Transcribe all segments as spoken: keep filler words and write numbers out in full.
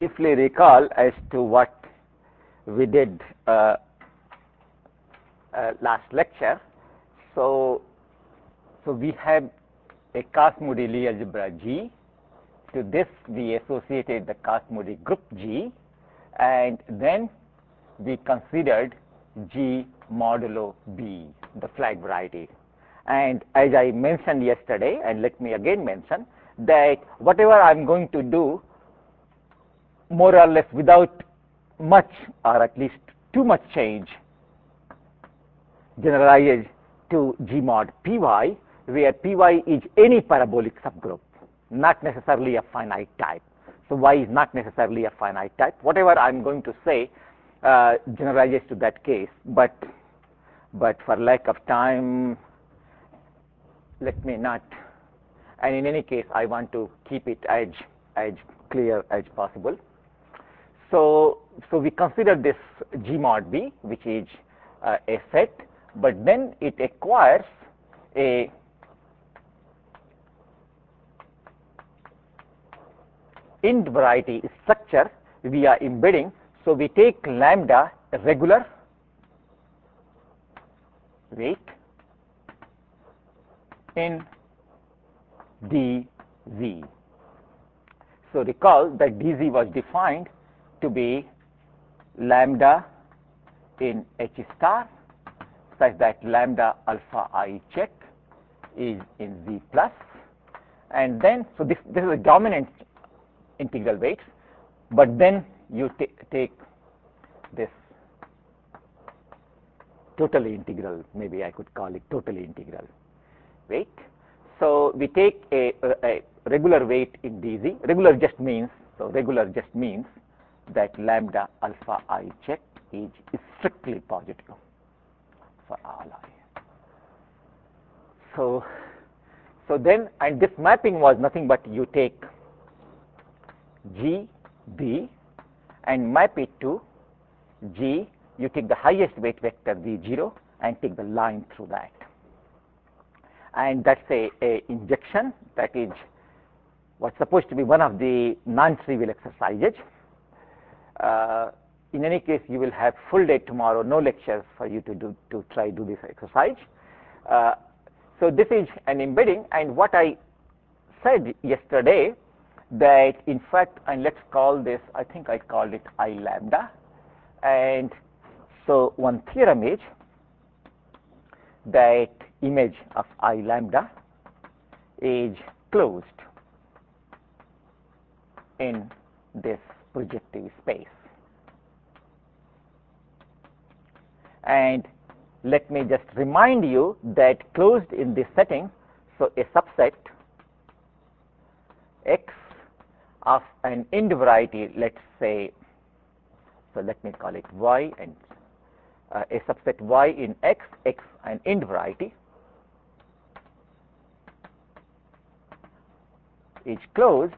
if we recall as to what we did uh, uh, last lecture, so so we have a Cosmodee Lie algebra G. To this we associated the Cosmodee group G, and then we considered G modulo B, the flag variety. And as I mentioned yesterday, and let me again mention, that whatever I'm going to do, more or less without much or at least too much change, generalizes to G mod P Y, where P Y is any parabolic subgroup, not necessarily a finite type. So Y is not necessarily a finite type. Whatever I'm going to say uh, generalizes to that case, but but for lack of time, let me not. And in any case, I want to keep it as as clear as possible. So so we consider this G mod B, which is uh, a set, but then it acquires a int variety structure via embedding. So we take lambda a regular weight in D Z. So recall that D Z was defined to be lambda in H star such that lambda alpha I check is in Z plus, and then so this this is a dominant integral weights, but then you take this totally integral, maybe I could call it totally integral weight. So we take a, a regular weight in D Z. Regular just means, so regular just means that lambda alpha I check is strictly positive for all I. So, so then, and this mapping was nothing but you take G B and map it to G. You take the highest weight vector V zero and take the line through that. And that's a, a injection that is what's supposed to be one of the non-trivial exercises. Uh, in any case, you will have full day tomorrow, no lectures for you to do to try do this exercise. Uh, so this is an embedding, and what I said yesterday that in fact, and let's call this, I think I called it I lambda, and so one theorem is that image of I lambda is closed in this projective space. And let me just remind you that closed in this setting, so a subset X of an int variety, let's say, so let me call it Y, and uh, a subset Y in X, X an int variety, is closed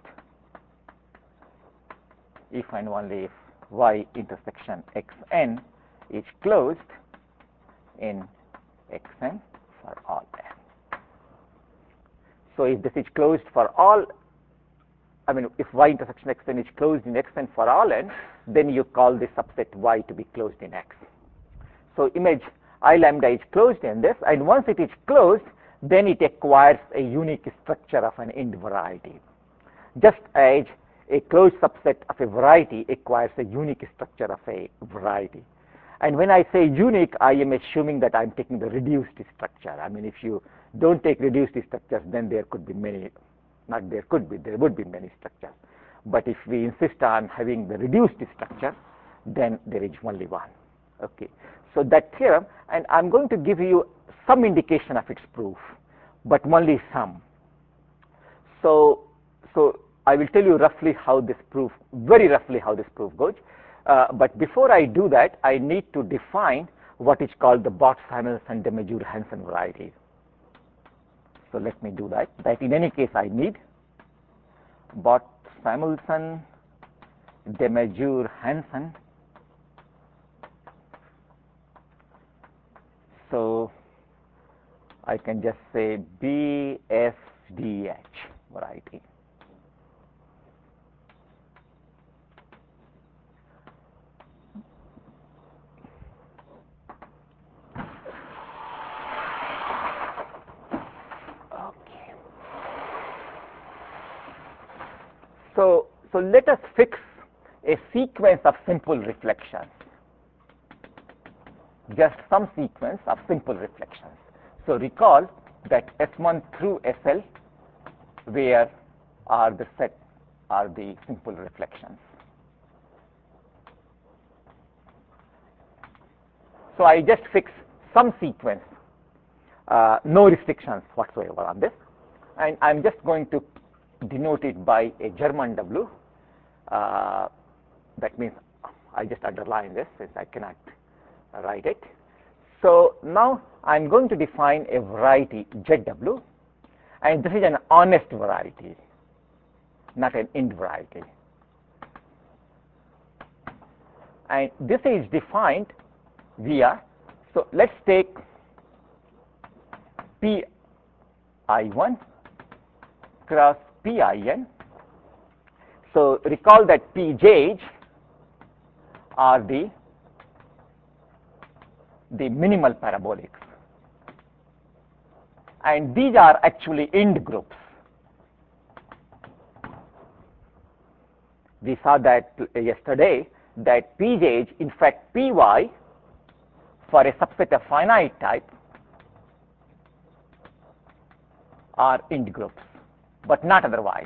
if and only if Y intersection Xn is closed in Xn for all n. So if this is closed for all, I mean, if Y intersection Xn is closed in Xn for all n, then you call this subset Y to be closed in X. So image I lambda is closed in this, and once it is closed, then it acquires a unique structure of an int variety, just as a closed subset of a variety acquires a unique structure of a variety. And when I say unique, I am assuming that I'm taking the reduced structure. I mean, if you don't take reduced structures, then there could be many, not there could be, there would be many structures. But if we insist on having the reduced structure, then there is only one. Okay. So that theorem, and I'm going to give you some indication of its proof, but only some. So, so I will tell you roughly how this proof, very roughly how this proof goes. Uh, but before I do that, I need to define what is called the Bott-Samuelson de Mazur-Hansen variety. So let me do that. That in any case I need Bott-Samuelson de Mazur-Hansen. So I can just say B F D H variety. So, so let us fix a sequence of simple reflections, just some sequence of simple reflections. So recall that S one through S L, where are the set are the simple reflections. So I just fix some sequence, uh, no restrictions whatsoever on this, and I'm just going to denote it by a German W. Uh, that means I just underline this since I cannot write it. So now I'm going to define a variety Z W, and this is an honest variety, not an int variety. And this is defined via, so let's take P I one cross P I N. So recall that P J's are the the minimal parabolics, and these are actually int groups. We saw that yesterday that P J's, in fact P Y, for a subset of finite type are int groups, but not otherwise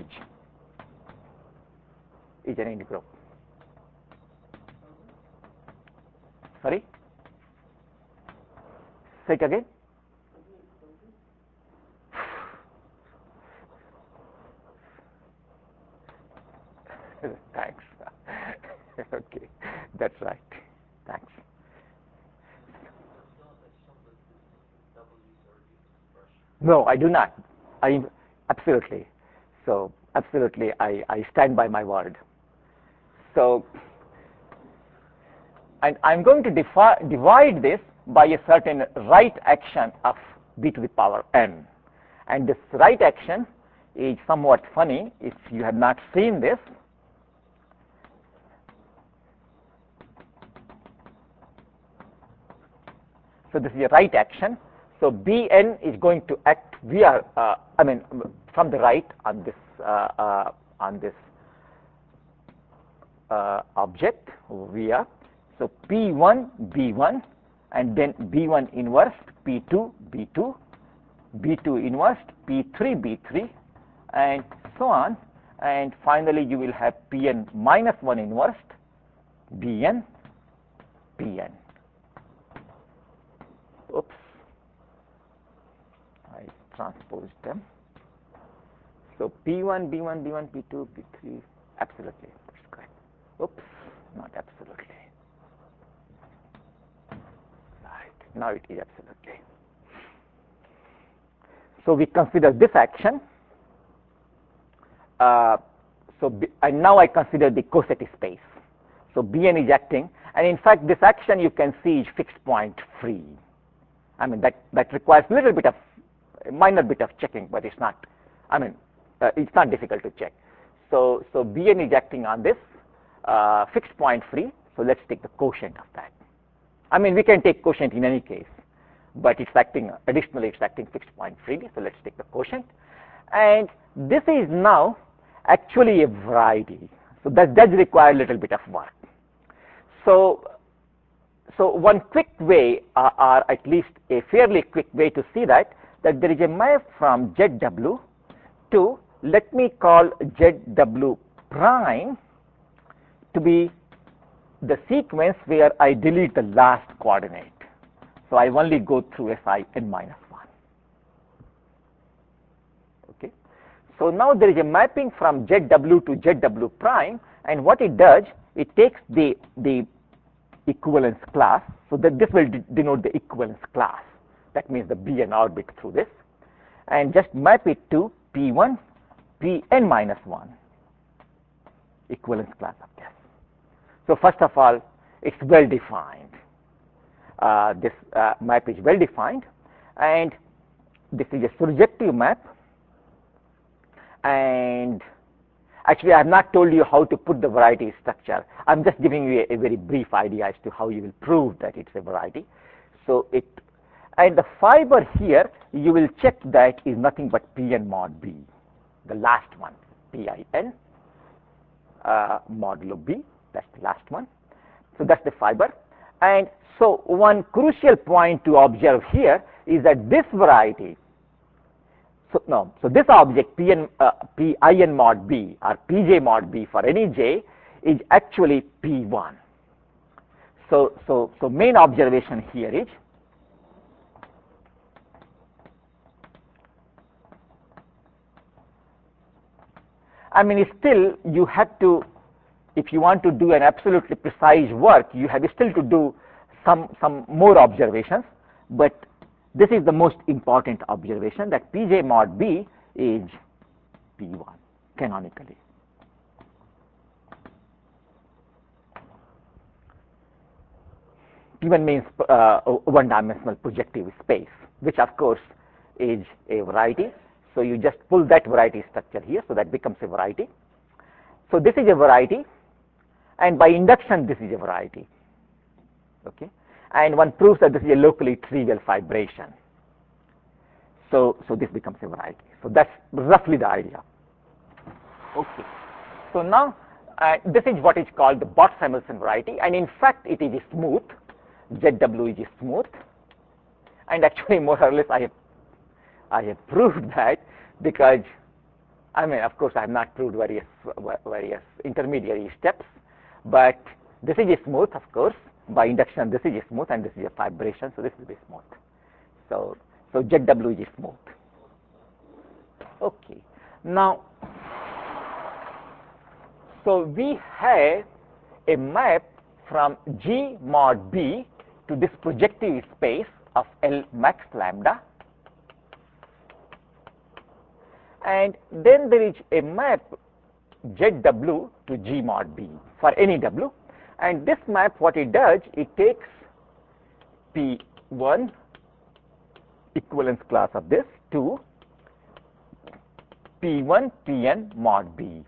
is an int group. Sorry? Say it again. Thanks. Okay, that's right. Thanks. No, I do not. I absolutely. So absolutely, I, I stand by my word. So, and I'm going to defi divide this by a certain right action of b to the power n. And this right action is somewhat funny if you have not seen this. So this is a right action. So Bn is going to act via, uh, I mean, from the right on this uh, uh, on this uh, object via. So P one B one, and then B one inverse P two B two, B two inverse P three B three, and so on. And finally, you will have Pn minus one inverse Bn Pn. Oops. I transposed them. So P one, B one, B one, P two, P three, absolutely, that's correct. Oops, not absolutely. Right, now it is absolutely. So we consider this action. Uh, so B, and now I consider the coset space. So Bn is acting, and in fact this action you can see is fixed point free. I mean that that requires a little bit of a minor bit of checking, but it's not, I mean, uh, it's not difficult to check. So, so Bn is acting on this uh, fixed point free, so let's take the quotient of that. I mean, we can take quotient in any case, but it's acting, additionally it's acting fixed point freely, so let's take the quotient. And this is now actually a variety, so that does require a little bit of work. So, so one quick way, uh, or at least a fairly quick way to see that, that there is a map from Z W to, let me call Z W prime to be the sequence where I delete the last coordinate. So I only go through S I n minus one. Okay. So now there is a mapping from Z W to Z W prime, and what it does, it takes the, the equivalence class, so that this will de denote the equivalence class. That means the Bn orbit through this, and just map it to P one, Pn minus one, equivalence class of this. So first of all, it's well defined. Uh, this uh, map is well defined, and this is a surjective map. And actually, I have not told you how to put the variety structure. I'm just giving you a, a very brief idea as to how you will prove that it's a variety. So it, and the fiber here, you will check that is nothing but Pn mod B, the last one, P I N, uh, modulo B. That's the last one. So that's the fiber. And so one crucial point to observe here is that this variety, so no, so this object Pn, uh, Pin mod B or Pj mod B for any j is actually P one. So, so, so main observation here is I mean still you have to, if you want to do an absolutely precise work, you have still to do some, some more observations, but this is the most important observation, that Pj mod B is P one canonically. P one means uh, one-dimensional projective space, which of course is a variety. So you just pull that variety structure here, so that becomes a variety. So this is a variety, and by induction this is a variety. Okay, and one proves that this is a locally trivial fibration. So, so this becomes a variety. So that's roughly the idea. Okay, so now uh, this is what is called the Bott-Samuelson variety, and in fact it is smooth. Z W is smooth, and actually more or less I have I have proved that, because I mean of course I have not proved various various intermediary steps, but this is smooth of course. By induction this is smooth and this is a fibration, so this will be smooth. So so Z W is smooth. Okay, now so we have a map from G mod B to this projective space of L max lambda, and then there is a map Z W to G mod B for any W, and this map what it does, it takes P one equivalence class of this to P one Pn mod B.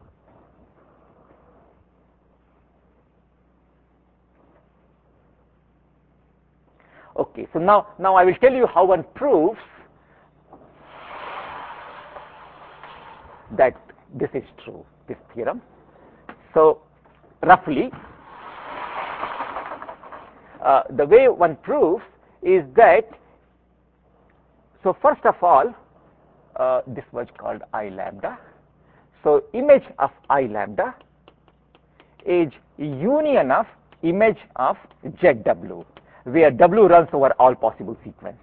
Okay, so now, now I will tell you how one proves that this is true, this theorem. So roughly, uh, the way one proves is that, so first of all, uh, this was called I lambda. So image of I lambda is union of image of Z W, where W runs over all possible sequences.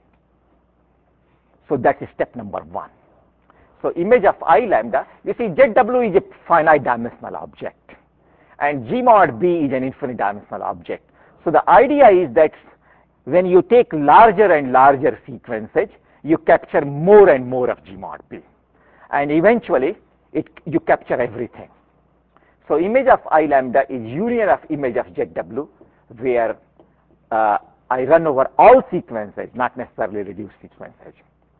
So that is step number one. So image of I lambda, you see Z W is a finite dimensional object, and G mod B is an infinite dimensional object. So the idea is that when you take larger and larger sequences, you capture more and more of G mod B, and eventually it, you capture everything. So image of I lambda is union of image of Z W, where uh, I run over all sequences, not necessarily reduced sequences.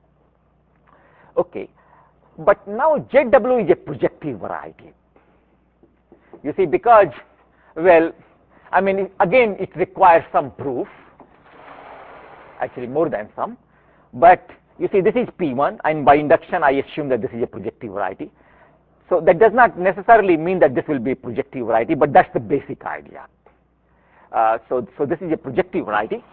Okay, but now Z W is a projective variety. You see, because, well, I mean, again, it requires some proof, actually more than some, but you see, this is P one, and by induction, I assume that this is a projective variety. So that does not necessarily mean that this will be a projective variety, but that's the basic idea. Uh, so, so this is a projective variety,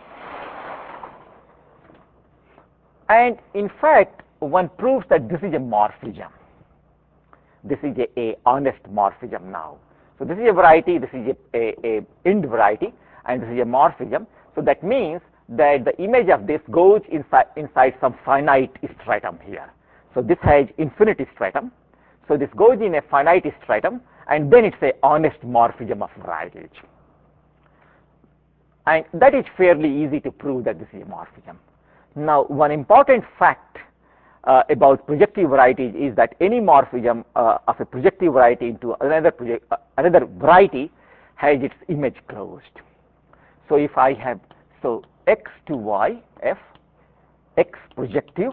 and in fact, one proves that this is a morphism. This is a, a honest morphism now. So this is a variety, this is a, a, a ind variety, and this is a morphism. So that means that the image of this goes inside, inside some finite stratum here. So this has infinity stratum. So this goes in a finite stratum, and then it's a honest morphism of varieties. And that is fairly easy to prove that this is a morphism. Now, one important fact uh, about projective varieties is that any morphism uh, of a projective variety into another project, uh, another variety has its image closed. So if I have, so x to y, f, x projective,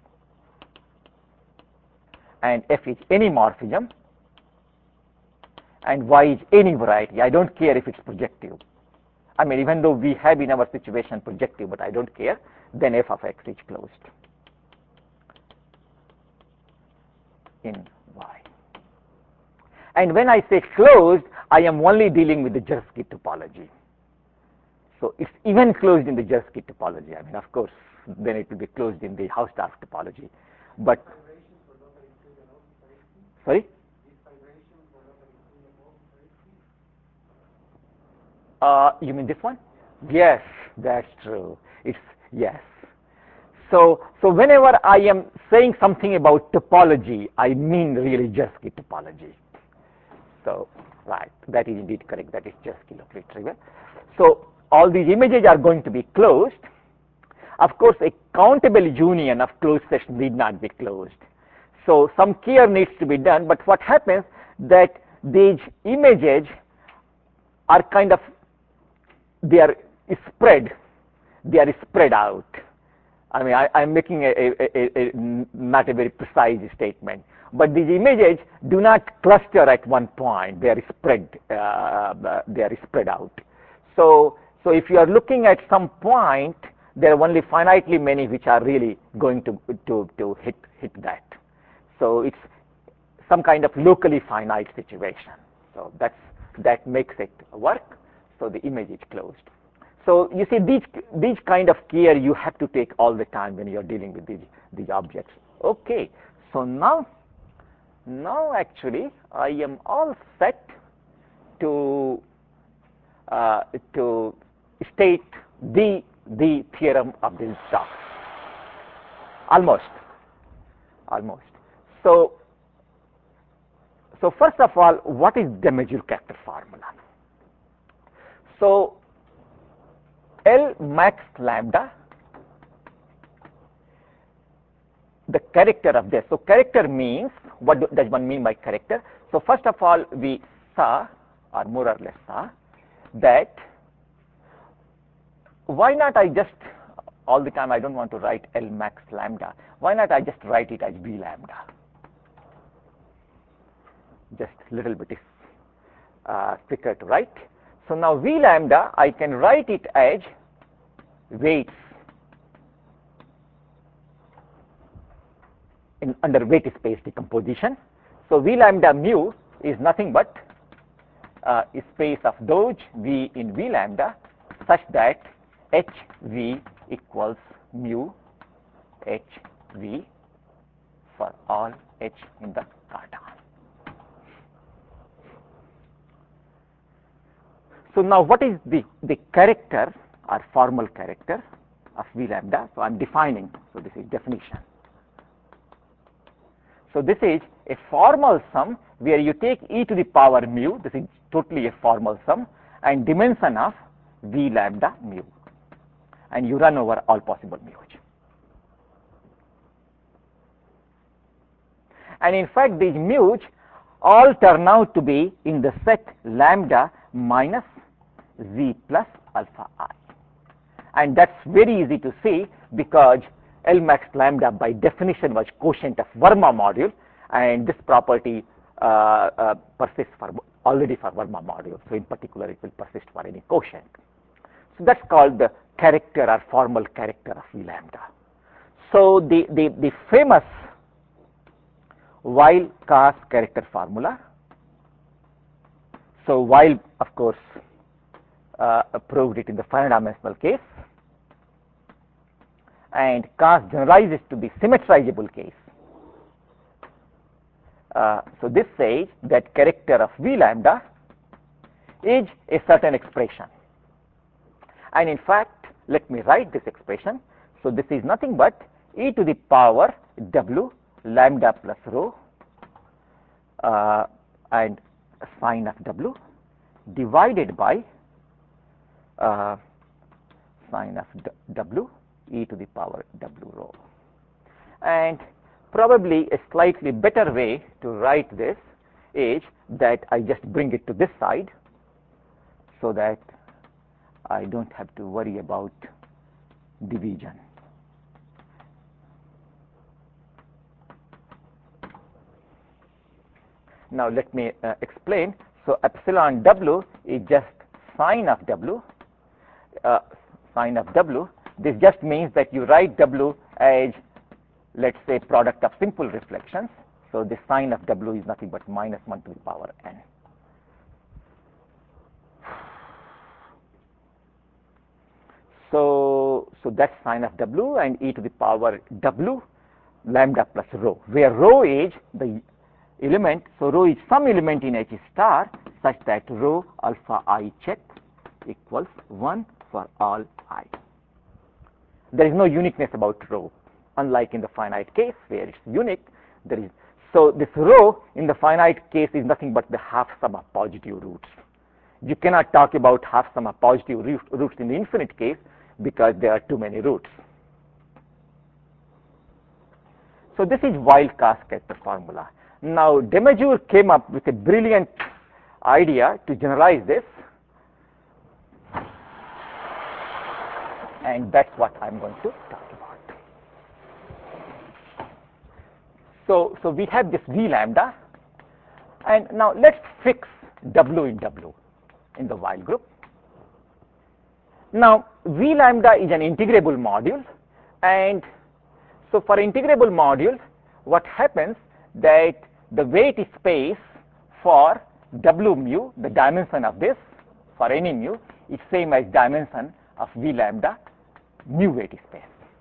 and f is any morphism, and y is any variety. I don't care if it's projective. I mean, even though we have in our situation projective, but I don't care, then f of x is closed in y. And when I say closed, I am only dealing with the Jarsky topology. So it's even closed in the Jarsky topology. I mean, of course, then it will be closed in the Hausdorff topology. But sorry? Uh, you mean this one? Yes, that's true. It's yes. So, so whenever I am saying something about topology, I mean really Jarsky topology. So, right, that is indeed correct. That is Jarsky locally trivial. So, all these images are going to be closed. Of course, a countable union of closed sets need not be closed. So, some care needs to be done. But what happens that these images are kind of, they are spread. They are spread out. I mean, I am making a, a, a, a not a very precise statement. But these images do not cluster at one point. They are spread. Uh, they are spread out. So, so if you are looking at some point, there are only finitely many which are really going to to to hit hit that. So it's some kind of locally finite situation. So that's that makes it work. So the image is closed. So you see, these these kind of care you have to take all the time when you are dealing with these these objects. Okay. So now. Now actually I am all set to uh, to state the the theorem of this Stokes. Almost, almost. So so first of all, what is de Majorque-Carter formula? So L max lambda, the character of this. So character means, what do, does one mean by character? So first of all, we saw, or more or less saw, that why not I just, all the time I don't want to write L max lambda, why not I just write it as V lambda? Just a little bit is uh, quicker to write. So now V lambda, I can write it as weights in under weight space decomposition. So V lambda mu is nothing but uh, a space of Doge V in V lambda such that H V equals mu H V for all H in the carton. So now what is the, the character or formal character of V lambda? So I'm defining, so this is definition. So this is a formal sum where you take e to the power mu, this is totally a formal sum, and dimension of V lambda mu. And you run over all possible mu's. And in fact, these mu's all turn out to be in the set lambda minus z plus alpha I. And that's very easy to see because L max lambda by definition was quotient of Verma module, and this property uh, uh, persists for already for Verma module. So in particular, it will persist for any quotient. So that's called the character or formal character of V lambda. So the, the, the famous Weil cos character formula. So Weil, of course, uh, proved it in the finite dimensional case, and cos generalizes to the symmetrizable case. Uh, so this says that character of V lambda is a certain expression. And in fact, let me write this expression. So this is nothing but e to the power w lambda plus rho uh, and sine of w divided by uh, sine of w e to the power w rho. And probably a slightly better way to write this is that I just bring it to this side so that I don't have to worry about division. Now let me uh, explain. So epsilon w is just sine of w, uh, sine of w. This just means that you write w as, let's say, product of simple reflections. So the sine of W is nothing but minus one to the power n. So, so that's sine of W, and e to the power W lambda plus rho, where rho is the element, so rho is some element in H star such that rho alpha I check equals one for all I. There is no uniqueness about rho, unlike in the finite case where it's unique. There is, so this rho in the finite case is nothing but the half sum of positive roots. You cannot talk about half sum of positive roots in the infinite case because there are too many roots. So this is Weil-Kaas character formula. Now de Mazur came up with a brilliant idea to generalize this, and that's what I'm going to talk about. So, so we have this V lambda, and now let's fix W in W in the Weil group. Now V lambda is an integrable module, and so for integrable module, what happens that the weight space for W mu, the dimension of this for any mu, is same as dimension of V lambda mu weight space.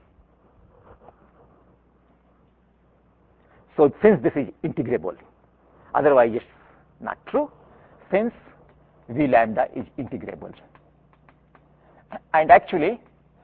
So since this is integrable, otherwise it's not true, since V lambda is integrable. And actually,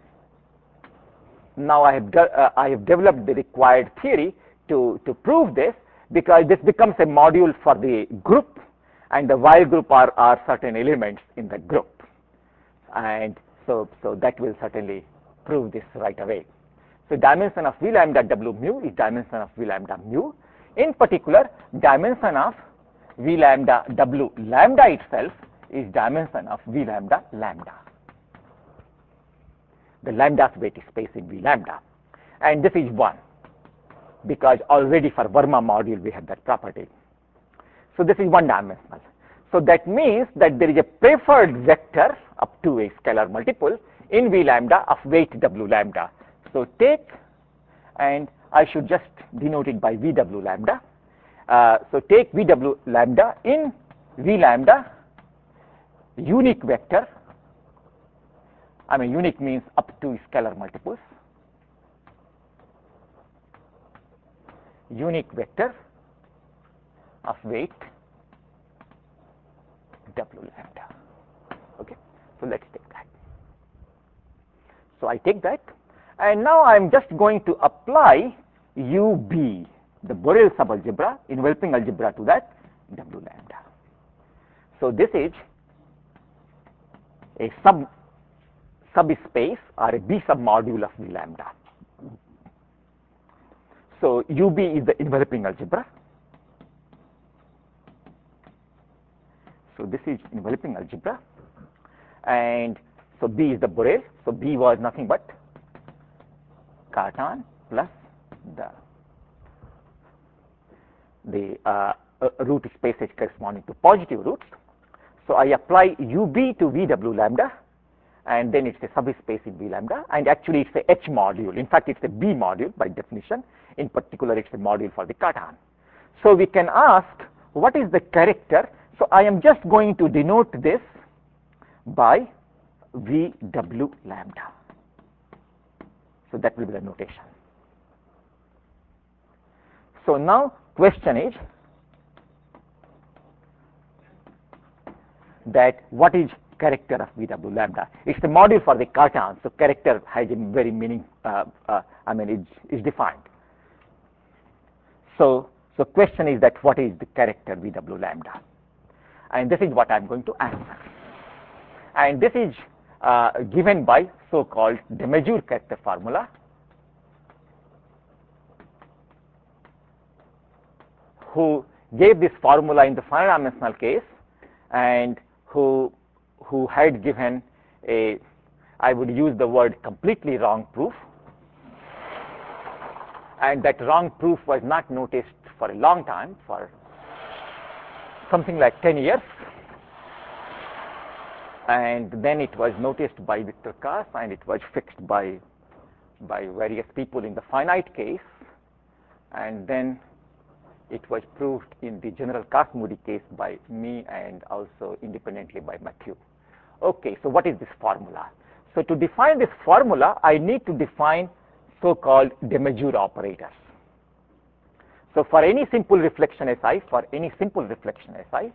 now I have, uh, I have developed the required theory to, to prove this, because this becomes a module for the group, and the Weil group are, are certain elements in the group. And so, so that will certainly prove this right away. So dimension of V lambda W mu is dimension of V lambda mu. In particular, dimension of V lambda W lambda itself is dimension of V lambda lambda, the lambda's weight space in V lambda. And this is one, because already for Verma module we have that property. So this is one dimensional. So that means that there is a preferred vector up to a scalar multiple in V lambda of weight W lambda. So take, and I should just denote it by V W lambda. Uh, so take V W lambda in V lambda unique vector. I mean unique means up to scalar multiples. Unique vector of weight W lambda. Okay, so let's take that. So I take that, and now I'm just going to apply U B, the Borel subalgebra, enveloping algebra, to that W lambda. So this is a sub subspace or a B submodule of V lambda. So U B is the enveloping algebra. So this is enveloping algebra, and so B is the Borel. So B was nothing but Cartan plus the the uh, uh, root spaces corresponding to positive roots. So I apply U B to V W lambda, and then it's a subspace in V lambda, and actually it's a H module. In fact, it's a B module by definition. In particular, it's a module for the Cartan. So we can ask, what is the character? So I am just going to denote this by V W lambda. So that will be the notation. So now question is that what is character of V W lambda? It's a module for the Cartan, so character has a very meaning, uh, uh, I mean it's, it's defined. So, so question is that what is the character V W lambda? And this is what I'm going to answer. And this is uh, given by so-called de Mazur character formula, who gave this formula in the finite dimensional case, and who who had given a, I would use the word completely wrong proof, and that wrong proof was not noticed for a long time, for something like ten years, and then it was noticed by Victor Kaas, and it was fixed by by various people in the finite case, and then It was proved in the general Kac-Moody case by me and also independently by Matthew. Okay, so what is this formula? So to define this formula, I need to define so-called de Major operators. So for any simple reflection Si, for any simple reflection Si,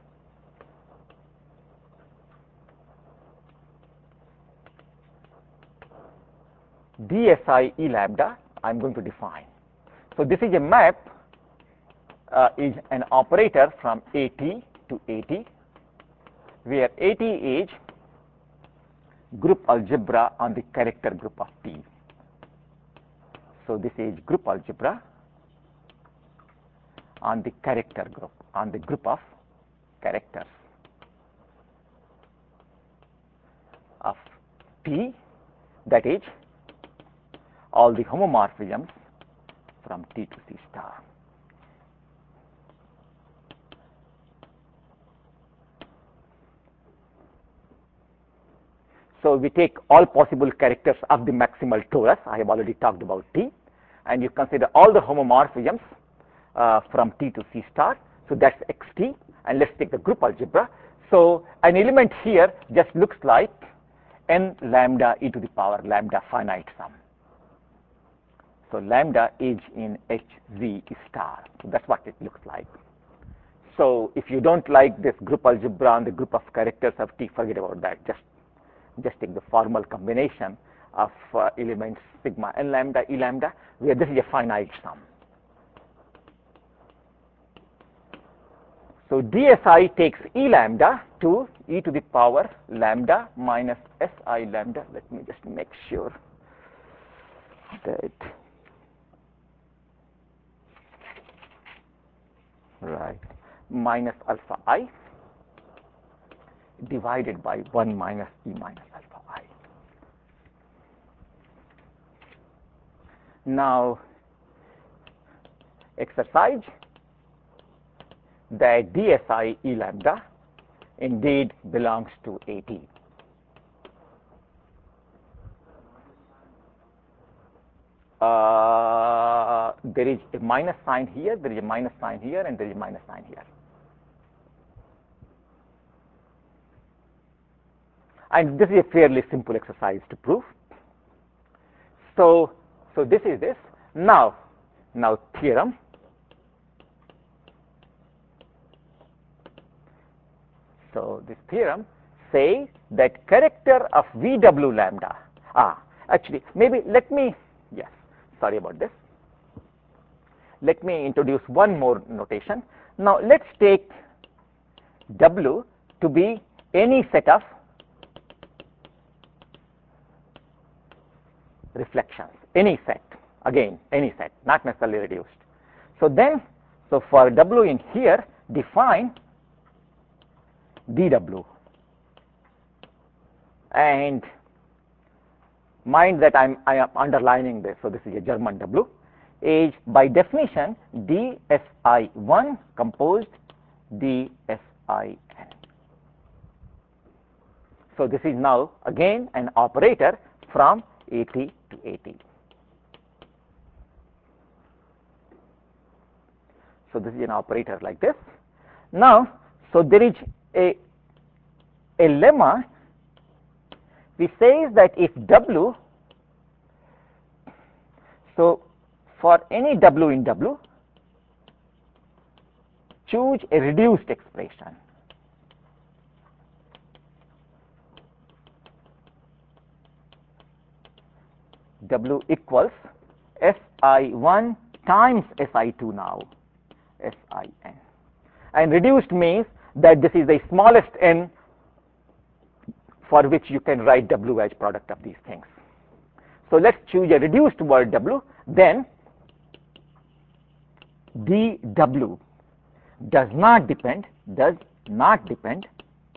dSi E lambda, I am going to define. So this is a map, uh, is an operator from At to At, where At is group algebra on the character group of T. So this is group algebra on the character group, on the group of characters of T, that is all the homomorphisms from T to C star. So we take all possible characters of the maximal torus. I have already talked about T, and you consider all the homomorphisms uh, from T to C star. So that's X T, and let's take the group algebra. So an element here just looks like n lambda e to the power lambda finite sum. So lambda is in H Z star. So that's what it looks like. So if you don't like this group algebra on the group of characters of T, forget about that. Just just take the formal combination of uh, elements sigma n lambda e lambda, where this is a finite sum. So dSi takes E lambda to e to the power lambda minus Si lambda. Let me just make sure that right minus alpha I divided by one minus E minus alpha I. Now exercise that dSi E lambda indeed belongs to At. Uh, there is a minus sign here, there is a minus sign here, and there is a minus sign here. And this is a fairly simple exercise to prove. So, so this is this. Now, now theorem. So this theorem says that character of V W lambda. Ah, actually, maybe let me. Yes, sorry about this. Let me introduce one more notation. Now let's take W to be any set of reflections, any set, again any set, not necessarily reduced. So then, so for W in here, define D W, and mind that I'm I am underlining this. So this is a German W, is by definition D S I one composed D S I N. So this is now again an operator from At to At. So this is an operator like this. Now, so there is a, a lemma which says that if W, so for any W in W, choose a reduced expression. W equals S I one times S I two now, S I N. And reduced means that this is the smallest n for which you can write W as product of these things. So let's choose a reduced word W, then D W does not depend, does not depend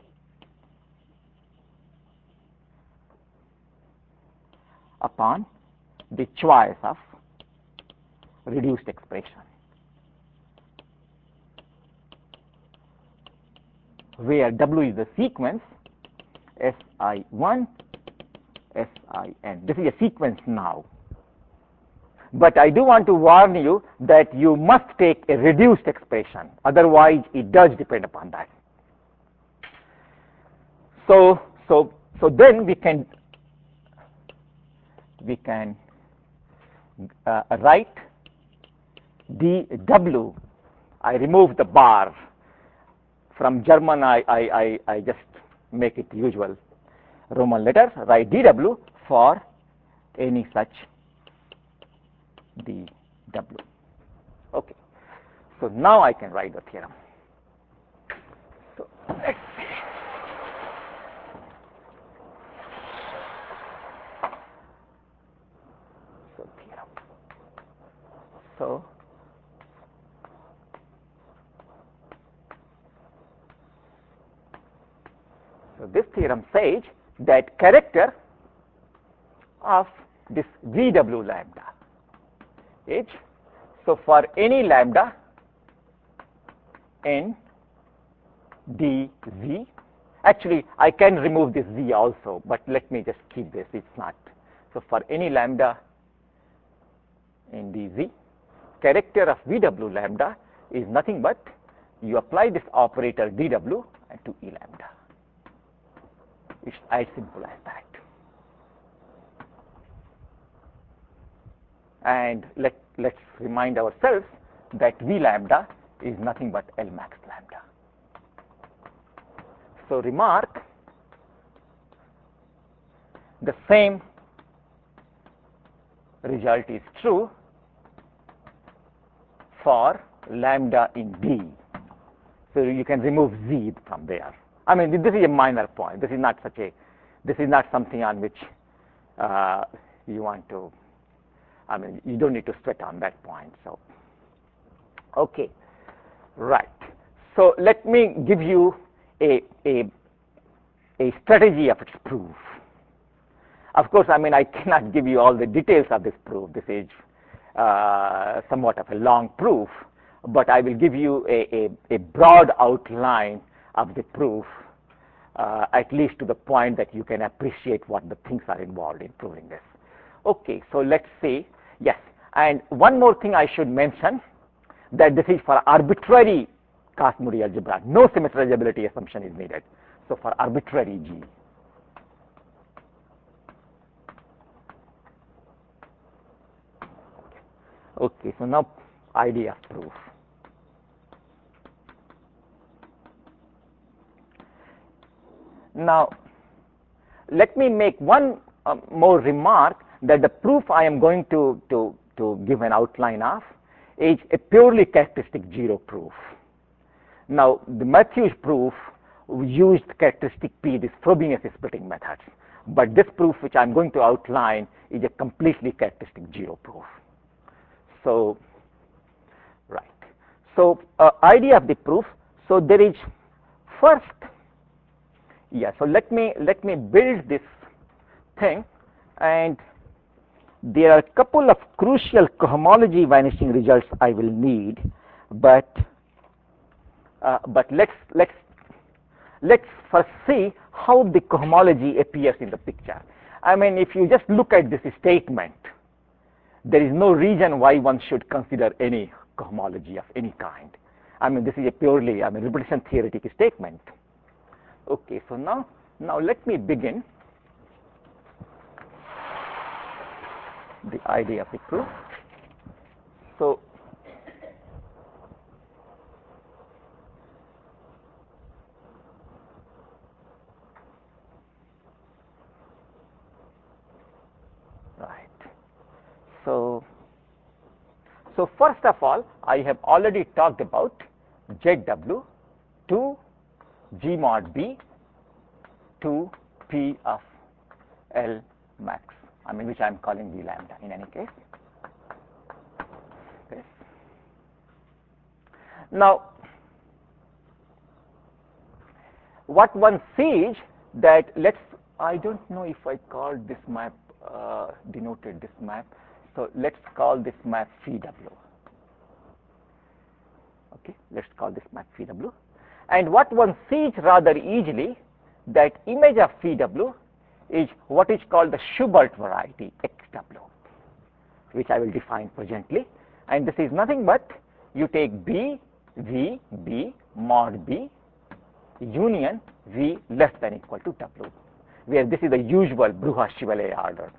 upon the choice of reduced expression, where W is the sequence S I one, S I N. This is a sequence now. But I do want to warn you that you must take a reduced expression, otherwise it does depend upon that. So, so, so then we can we can uh, write dw. I remove the bar. From German, I, I, I, I just make it usual Roman letters, write dw for any such dw. Okay. So now I can write the theorem. So let's see. So theorem. So So this theorem says that character of this V W lambda is, so for any lambda in dz, actually I can remove this z also, but let me just keep this, it's not. So for any lambda in dz, character of V W lambda is nothing but you apply this operator dw to E lambda. It's as simple as that. And let, let's remind ourselves that V lambda is nothing but L max lambda. So remark, the same result is true for lambda in D. So you can remove Z from there. I mean, this is a minor point. This is not such a, this is not something on which uh, you want to, I mean, you don't need to sweat on that point. So, okay, right. So let me give you a, a, a strategy of its proof. Of course, I mean, I cannot give you all the details of this proof. This is uh, somewhat of a long proof, but I will give you a, a, a broad outline of the proof, uh, at least to the point that you can appreciate what the things are involved in proving this. Okay, so let's see. Yes, and one more thing I should mention, that this is for arbitrary Cauchy-Moody algebra. No symmetriability assumption is needed. So for arbitrary G. Okay, so now idea of proof. Now, let me make one uh, more remark, that the proof I am going to, to, to give an outline of is a purely characteristic zero proof. Now, the Matthews proof used characteristic P, this Frobenius splitting methods, but this proof which I am going to outline is a completely characteristic zero proof. So, right. So, uh, idea of the proof. So there is first. Yeah, so let me let me build this thing, and there are a couple of crucial cohomology vanishing results I will need, but uh, but let's let's let's first see how the cohomology appears in the picture. I mean, if you just look at this statement, there is no reason why one should consider any cohomology of any kind. I mean, this is a purely I mean repetition theoretic statement. Okay, so now, now let me begin the idea of the proof. So, right. So, so first of all, I have already talked about Z W to G mod B to P of L max, I mean, which I am calling V lambda in any case. Okay. Now, what one sees that let's, I don't know if I called this map, uh, denoted this map, so let's call this map phi W. Okay, let's call this map phi W. And what one sees rather easily, that image of phi W is what is called the Schubert variety X W. which I will define presently. And this is nothing but you take B, V, B, mod B, union V less than equal to W, where this is the usual Broussard-Chevalier order.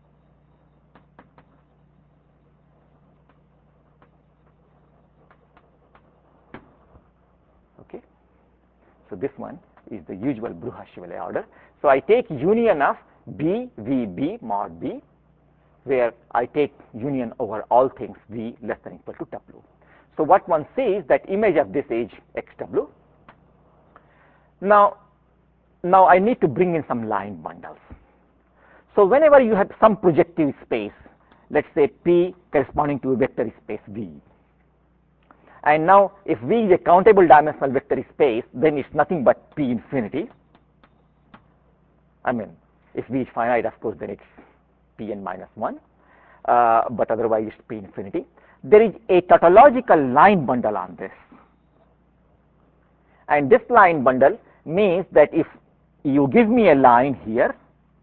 Okay, so this one is the usual Broussard-Chevalier order. So I take union of B, V, B, mod B, where I take union over all things V less than equal to W. So what one says that image of this is X W. Now, now I need to bring in some line bundles. So whenever you have some projective space, let's say P corresponding to a vector space V, and now if V is a countable dimensional vector space, then it's nothing but P infinity. I mean, if V is finite, of course, then it's P n minus one, uh, but otherwise it's P infinity. There is a tautological line bundle on this, and this line bundle means that if you give me a line here,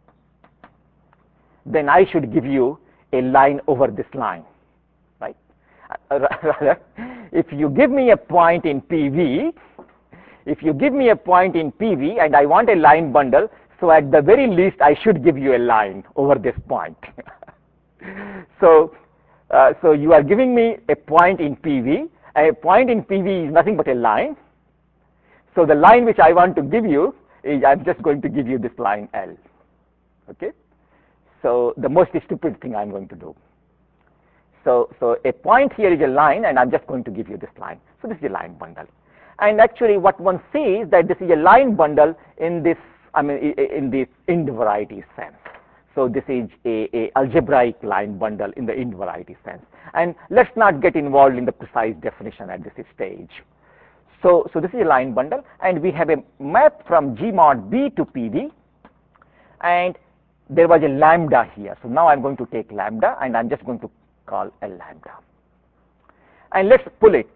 then I should give you a line over this line, right? Rather, if you give me a point in P V, if you give me a point in P V and I want a line bundle, so at the very least I should give you a line over this point. so, uh, so you are giving me a point in P V, and a point in P V is nothing but a line. So the line which I want to give you is I'm just going to give you this line L. Okay, so the most stupid thing I'm going to do. So, so a point here is a line, and I'm just going to give you this line. So this is a line bundle. And actually, what one sees that this is a line bundle in this, I mean, in this ind variety sense. So this is a, a algebraic line bundle in the ind variety sense. And let's not get involved in the precise definition at this stage. So, so this is a line bundle, and we have a map from G mod B to P V, and there was a lambda here. So now I'm going to take lambda, and I'm just going to call L lambda. And let's pull it.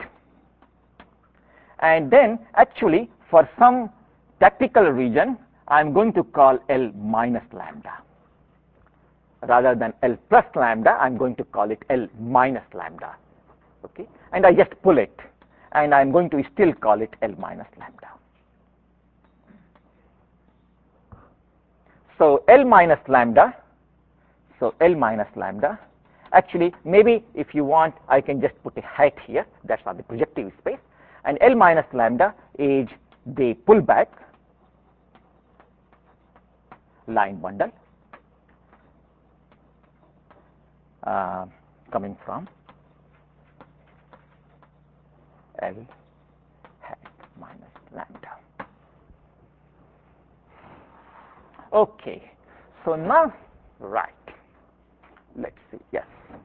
And then actually for some tactical region, I'm going to call L minus lambda. Rather than L plus lambda, I'm going to call it L minus lambda. Okay, and I just pull it, and I'm going to still call it L minus lambda. So L minus lambda, so L minus lambda, actually maybe if you want I can just put a hat here, that's on the projective space, and L minus lambda is the pullback line bundle uh, coming from L hat minus lambda. Okay, so now, right, let's see, yes.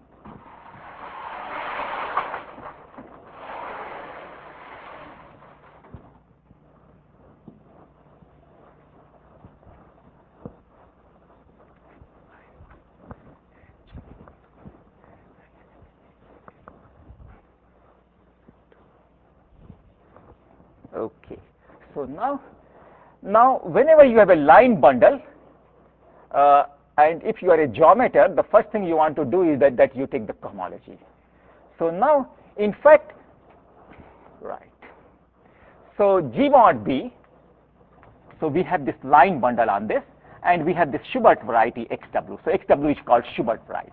Okay, so now, now whenever you have a line bundle, uh, and if you are a geometer, the first thing you want to do is that, that you take the cohomology. So now, in fact, right, so G mod B, so we have this line bundle on this, and we have this Schubert variety X W. So X W is called Schubert variety.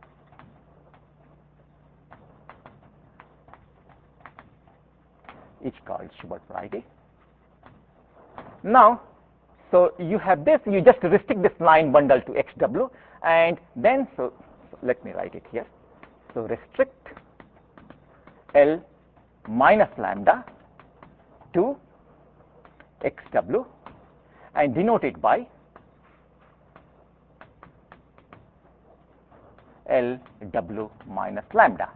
It's called Schubert variety. Now, so you have this, you just restrict this line bundle to X W, and then, so, so let me write it here. So restrict L minus lambda to X W, and denote it by L W minus lambda.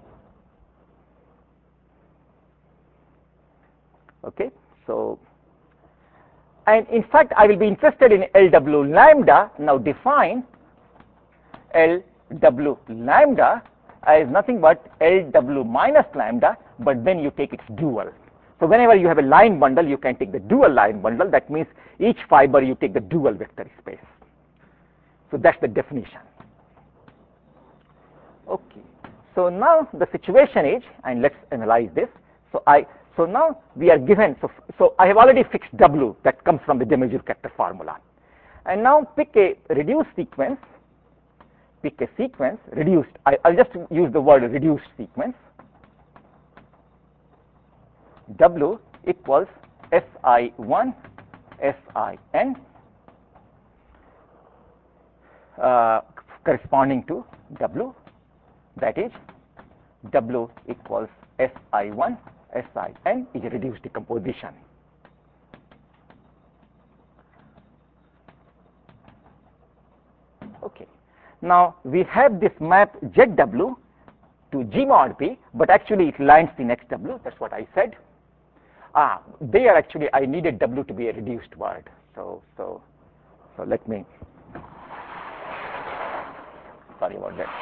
Okay, so, and in fact I will be interested in L W lambda. Now define L W lambda as nothing but L W minus lambda, but then you take its dual. So whenever you have a line bundle, you can take the dual line bundle. That means each fiber you take the dual vector space. So that's the definition. Okay. So now the situation is, and let's analyze this. So I, so now we are given, so, so I have already fixed W that comes from the de Maistre-Carter formula. And now pick a reduced sequence, pick a sequence, reduced, I, I'll just use the word reduced sequence. W equals S I one, S I N, uh, corresponding to W, that is W equals S I one, S I N is a reduced decomposition. Okay. Now we have this map Z W to G mod B, but actually it lands in X W. That's what I said. Ah, there actually I needed W to be a reduced word. So so so let me. Sorry about that.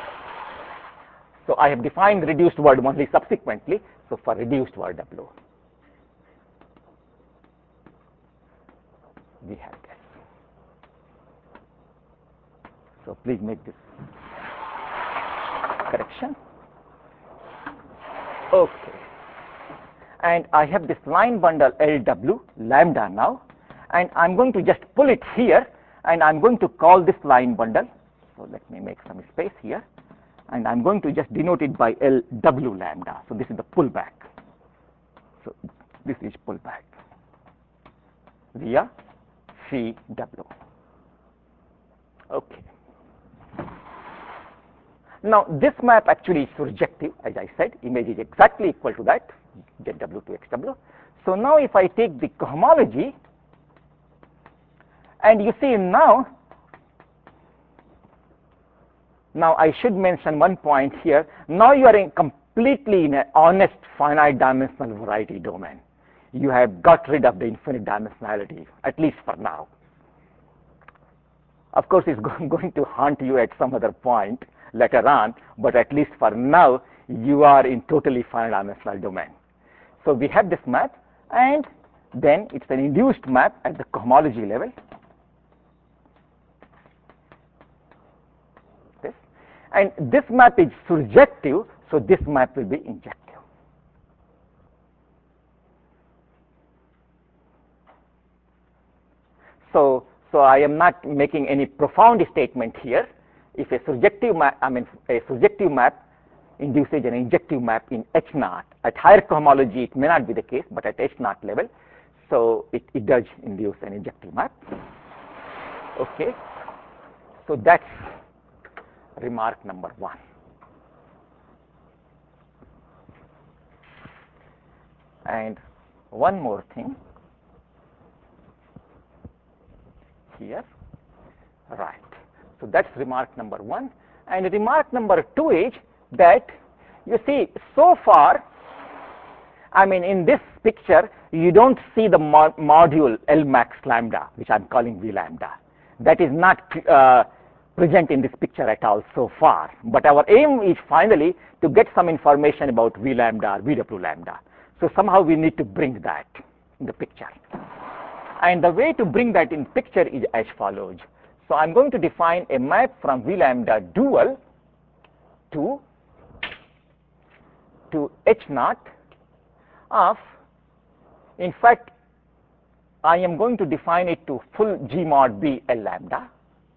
So I have defined reduced word only subsequently. So for reduced word W, we have this. So please make this correction. Okay. And I have this line bundle L W lambda now, and I'm going to just pull it here, and I'm going to call this line bundle. So let me make some space here, and I'm going to just denote it by L W lambda. So this is the pullback. So this is pullback via C W. Okay. Now this map actually is surjective, as I said, image is exactly equal to that, Z W to X W. So now if I take the cohomology, and you see now, now I should mention one point here, now you are in completely in an honest finite dimensional variety domain. You have got rid of the infinite dimensionality, at least for now. Of course, it's going to haunt you at some other point later on, but at least for now, you are in totally finite dimensional domain. So we have this map, and then it's an induced map at the cohomology level. This, and this map is surjective, so this map will be injective. So, so I am not making any profound statement here. If a surjective map, I mean a surjective map induces an injective map in H naught, at higher cohomology it may not be the case, but at H naught level, so it, it does induce an injective map. Okay, so that's remark number one. And one more thing here, right. So that's remark number one. And remark number two is that, you see, so far, I mean, in this picture, you don't see the mo module L max lambda, which I'm calling V lambda. That is not uh, present in this picture at all so far. But our aim is finally to get some information about V lambda or V W lambda. So somehow we need to bring that in the picture. And the way to bring that in picture is as follows. So I'm going to define a map from V lambda dual to, to H naught of, in fact, I am going to define it to full G mod B L lambda.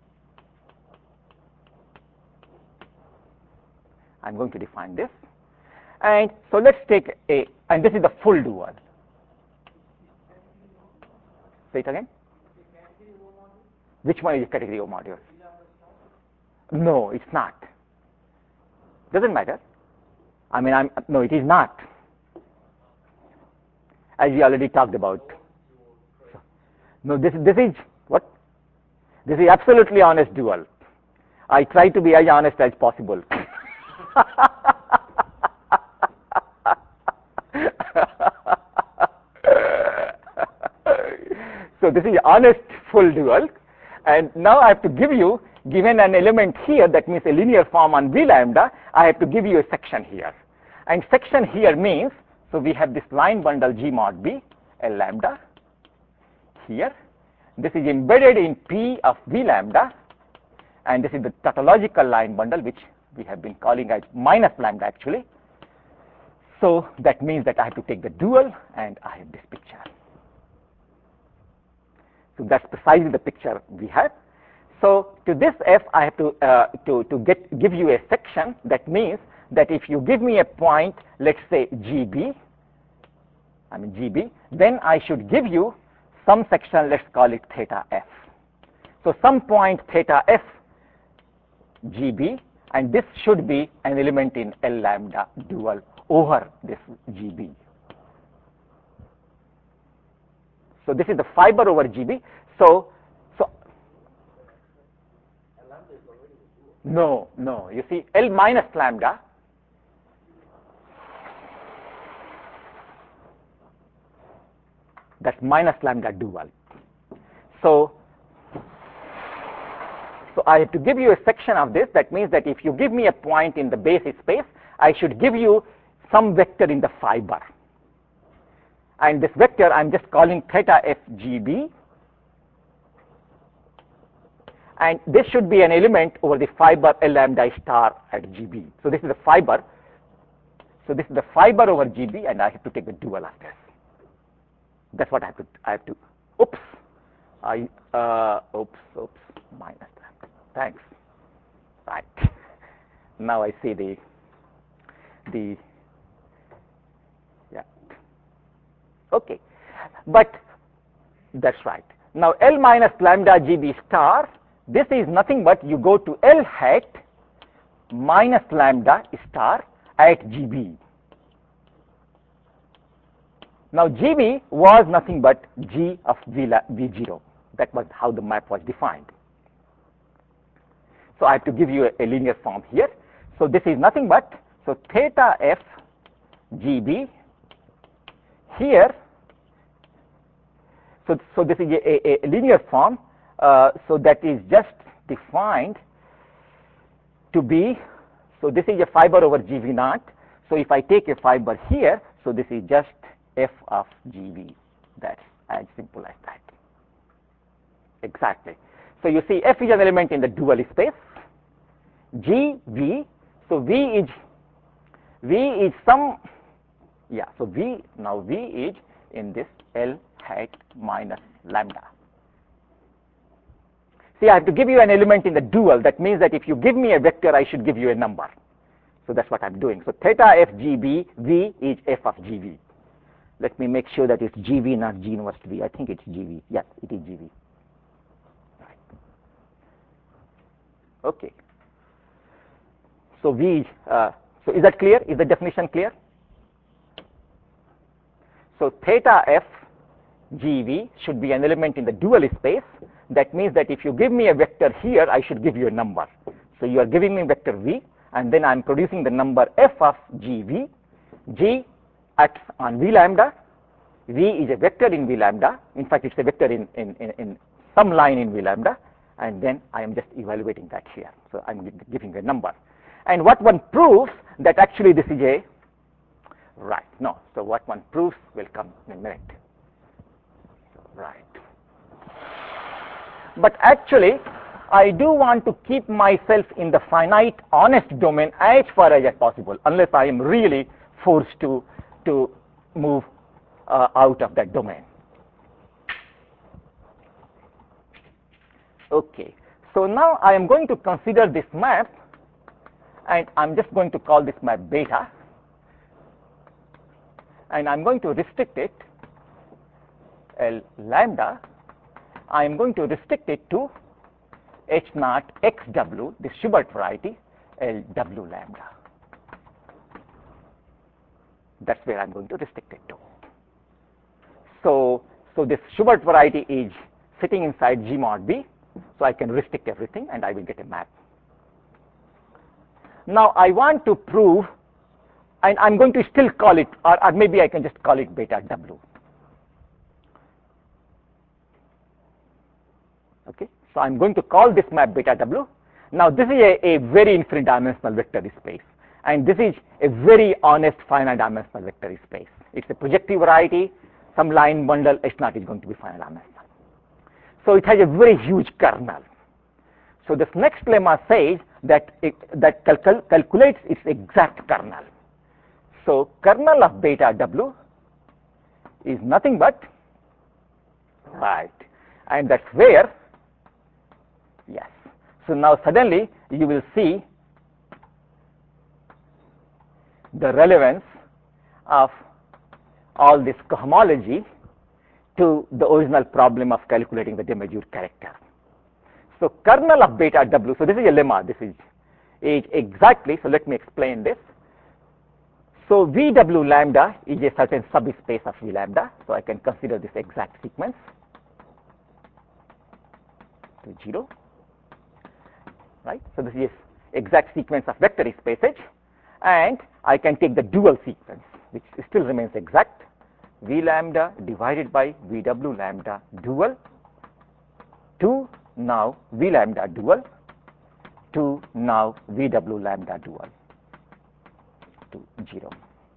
I'm going to define this. And so let's take a, and this is the full dual. Say it again. Which one is the category O module? No, it's not. Doesn't matter. I mean, I'm, no, it is not. As we already talked about. No, this, this is, what? This is absolutely honest dual. I try to be as honest as possible. So this is honest full dual. And now I have to give you, given an element here, that means a linear form on V lambda, I have to give you a section here. And section here means, so we have this line bundle G mod B, L lambda, here. This is embedded in P of V lambda, and this is the tautological line bundle which we have been calling it minus lambda actually. So that means that I have to take the dual, and I have this picture. So that's precisely the picture we have. So to this f, I have to uh, to to get give you a section. That means that if you give me a point, let's say G B, I mean G B, then I should give you some section. Let's call it theta f. So some point theta f G B, and this should be an element in L lambda dual over this G B. So this is the fiber over G B. So, so no, no. You see, L minus lambda. That's minus lambda dual. So, so I have to give you a section of this. That means that if you give me a point in the basis space, I should give you some vector in the fiber. And this vector I'm just calling theta f G B. And this should be an element over the fiber L lambda star at G B. So this is the fiber. So this is the fiber over G B, and I have to take the dual of this. That's what I have to. I have to. Oops. I. Uh, oops. Oops. Minus that. Thanks. Right. Now I see the. The. Yeah. Okay. But that's right. Now L minus lambda G B star. This is nothing but you go to L hat minus lambda star at G B. Now G B was nothing but G of V zero. That was how the map was defined. So I have to give you a, a linear form here. So this is nothing but, so theta f G B here. So, so this is a, a, a linear form. Uh, so that is just defined to be, so this is a fiber over G V naught. So if I take a fiber here, so this is just f of G V. That's as simple as that. Exactly. So you see f is an element in the dual space. G V, so V is, V is some, yeah, so V, now V is in this L hat minus lambda. See, I have to give you an element in the dual. That means that if you give me a vector, I should give you a number. So that's what I'm doing. So theta f G B, V is f of G V. Let me make sure that it's G V, not G inverse V. I think it's G V. Yes, it is G V. Right. Okay. So V, uh, so is that clear? Is the definition clear? So theta f G V should be an element in the dual space. That means that if you give me a vector here, I should give you a number. So you are giving me vector V, and then I'm producing the number f of G V. G acts on V lambda. V is a vector in V lambda. In fact, it's a vector in, in, in, in some line in V lambda, and then I am just evaluating that here. So I'm giving a number. And what one proves that actually this is a, right, no. So what one proves will come in a minute. Right. But actually, I do want to keep myself in the finite honest domain as far as possible, unless I am really forced to, to move uh, out of that domain. Okay. So now I am going to consider this map, and I'm just going to call this map beta, and I'm going to restrict it L lambda. I am going to restrict it to H naught X W, the Schubert variety, L W lambda. That's where I'm going to restrict it to. So, so this Schubert variety is sitting inside G mod B, so I can restrict everything, and I will get a map. Now I want to prove, and I'm going to still call it, or, or maybe I can just call it beta W. Okay, so I'm going to call this map beta W. Now this is a, a very infinite dimensional vector space, and this is a very honest finite dimensional vector space. It's a projective variety, some line bundle, H naught is going to be finite dimensional. So it has a very huge kernel. So this next lemma says that it, that cal calculates its exact kernel. So kernel of beta W is nothing but right, and that's where, yes. So now suddenly you will see the relevance of all this cohomology to the original problem of calculating the de Morbier character. So kernel of beta W, so this is a lemma, this is, is exactly, so let me explain this. So V W lambda is a certain subspace of V lambda, so I can consider this exact sequence to zero, right? So this is exact sequence of vector spaces, and I can take the dual sequence, which still remains exact, V lambda divided by V W lambda dual to now V lambda dual to now V W lambda dual to zero.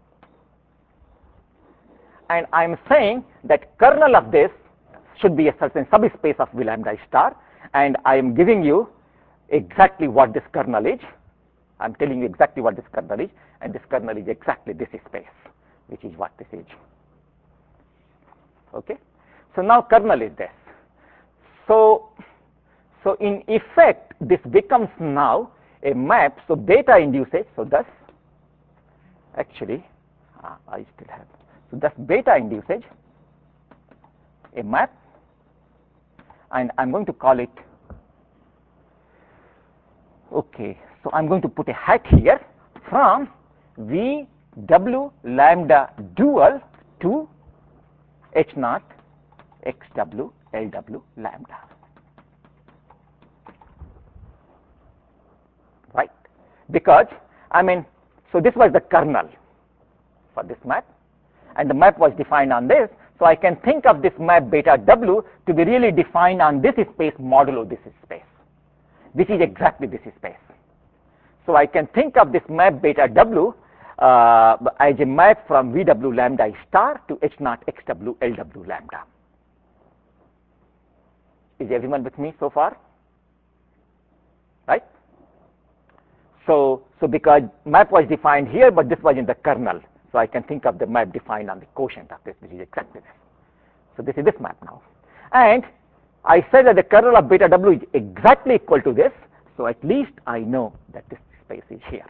And I am saying that kernel of this should be a certain subspace of V lambda star, and I am giving you exactly what this kernel is. I am telling you exactly what this kernel is, and this kernel is exactly this space, which is what this is. Okay, so now kernel is this. So, so in effect, this becomes now a map. So beta induces. So thus, actually, ah, I still have. So thus beta induces a map, and I'm going to call it. Okay, so I'm going to put a hat here from V W lambda dual to H naught X W L W lambda, right? Because I mean, so this was the kernel for this map, and the map was defined on this. So I can think of this map beta W to be really defined on this space modulo this space, which is exactly this space. So I can think of this map beta W uh, as a map from V W lambda star to H naught X W L W lambda. Is everyone with me so far? Right? So, so because map was defined here, but this was in the kernel, so I can think of the map defined on the quotient of this, which is exactly this. So this is this map now. And I said that the kernel of beta W is exactly equal to this, so at least I know that this space is here.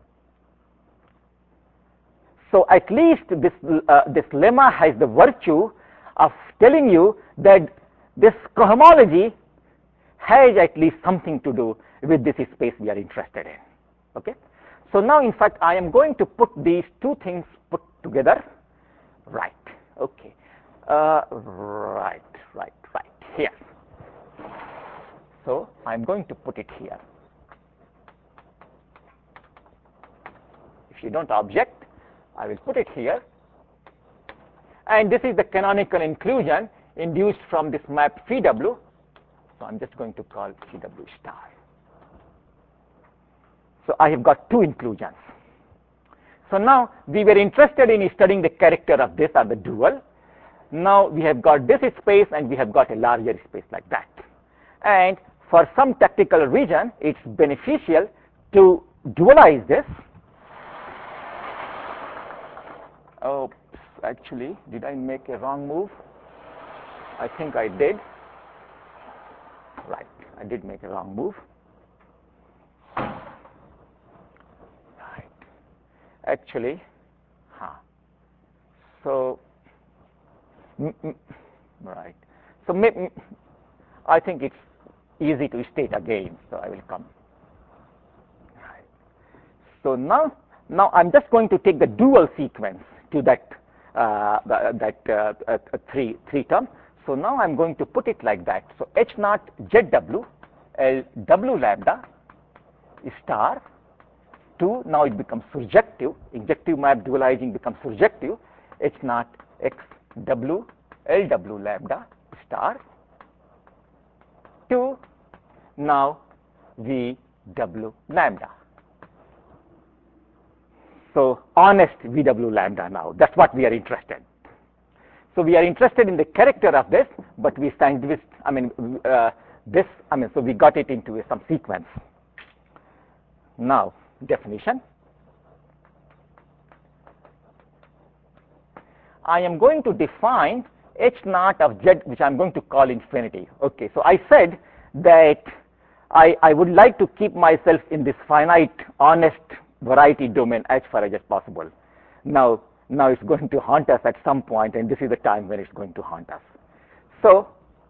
So at least this, uh, this lemma has the virtue of telling you that this cohomology has at least something to do with this space we are interested in. Okay. So now, in fact, I am going to put these two things put together. Right. Okay. Uh, right. Right. Right. Here. So I'm going to put it here. If you don't object, I will put it here. And this is the canonical inclusion induced from this map phi W. So I'm just going to call phi W star. So I have got two inclusions. So now we were interested in studying the character of this or the dual. Now we have got this space and we have got a larger space like that. And for some tactical reason, it's beneficial to dualize this. Oh, actually, did I make a wrong move? I think I did. Right, I did make a wrong move. Right. Actually, huh. So, mm, mm, right. So, mm, I think it's easy to state again, so I will come. Right. So now, now I'm just going to take the dual sequence to that uh, that uh, uh, three three term. So now I'm going to put it like that. So H naught Z W L W lambda star two. Now it becomes surjective. Injective map dualizing becomes surjective. H naught X W L W lambda star two. Now V W lambda. So honest V W lambda now. That's what we are interested. So we are interested in the character of this, but we find this, I mean, uh, this, I mean, so we got it into some sequence. Now, definition. I am going to define H naught of Z, which I'm going to call infinity. Okay, so I said that I, I would like to keep myself in this finite, honest variety domain as far as possible. Now, now it's going to haunt us at some point, and this is the time when it's going to haunt us. So,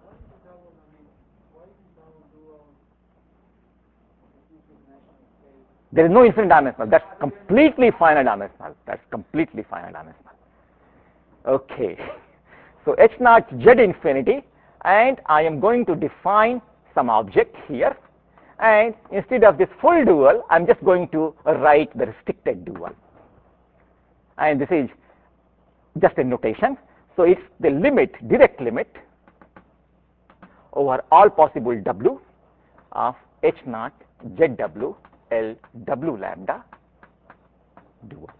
there is no infinite dimensional. That's completely finite dimensional. That's completely finite dimensional. Okay. So H naught Z infinity, and I am going to define some object here, and instead of this full dual, I'm just going to write the restricted dual. And this is just a notation. So it's the limit, direct limit over all possible W of H naught Z W L W lambda dual.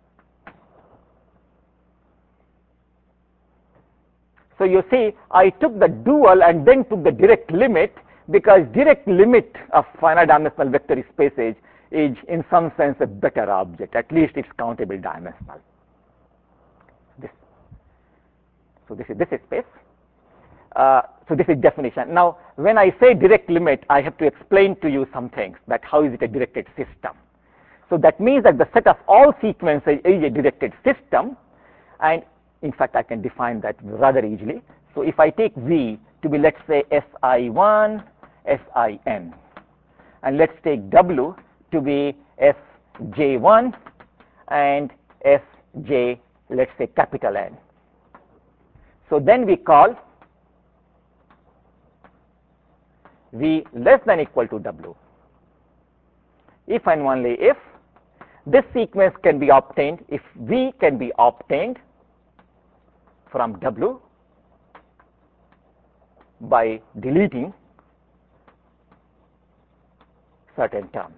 So you see, I took the dual and then took the direct limit, because direct limit of finite dimensional vector spaces is in some sense a better object. At least it's countable dimensional. This. So this is this is space. Uh, so this is definition. Now, when I say direct limit, I have to explain to you some things, that how is it a directed system. So that means that the set of all sequences is a directed system, and in fact, I can define that rather easily. So if I take V to be, let's say, S I one, S I N, and let's take W to be S J one and S J, let's say, capital N. So then we call V less than equal to W. If and only if this sequence can be obtained, if V can be obtained from W by deleting certain terms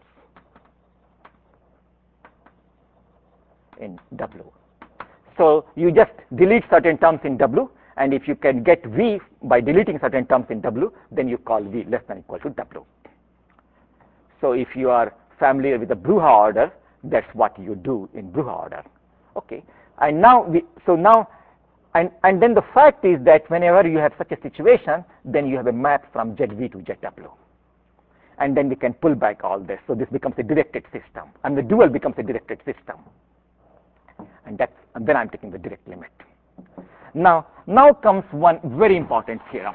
in W. So you just delete certain terms in W, and if you can get V by deleting certain terms in W, then you call V less than equal to W. So if you are familiar with the Bruha order, that's what you do in Bruha order. Okay, and now we, so now And, and then the fact is that whenever you have such a situation, then you have a map from Z V to Z W. And then we can pull back all this. So this becomes a directed system. And the dual becomes a directed system. And, that's, and then I'm taking the direct limit. Now, now comes one very important theorem.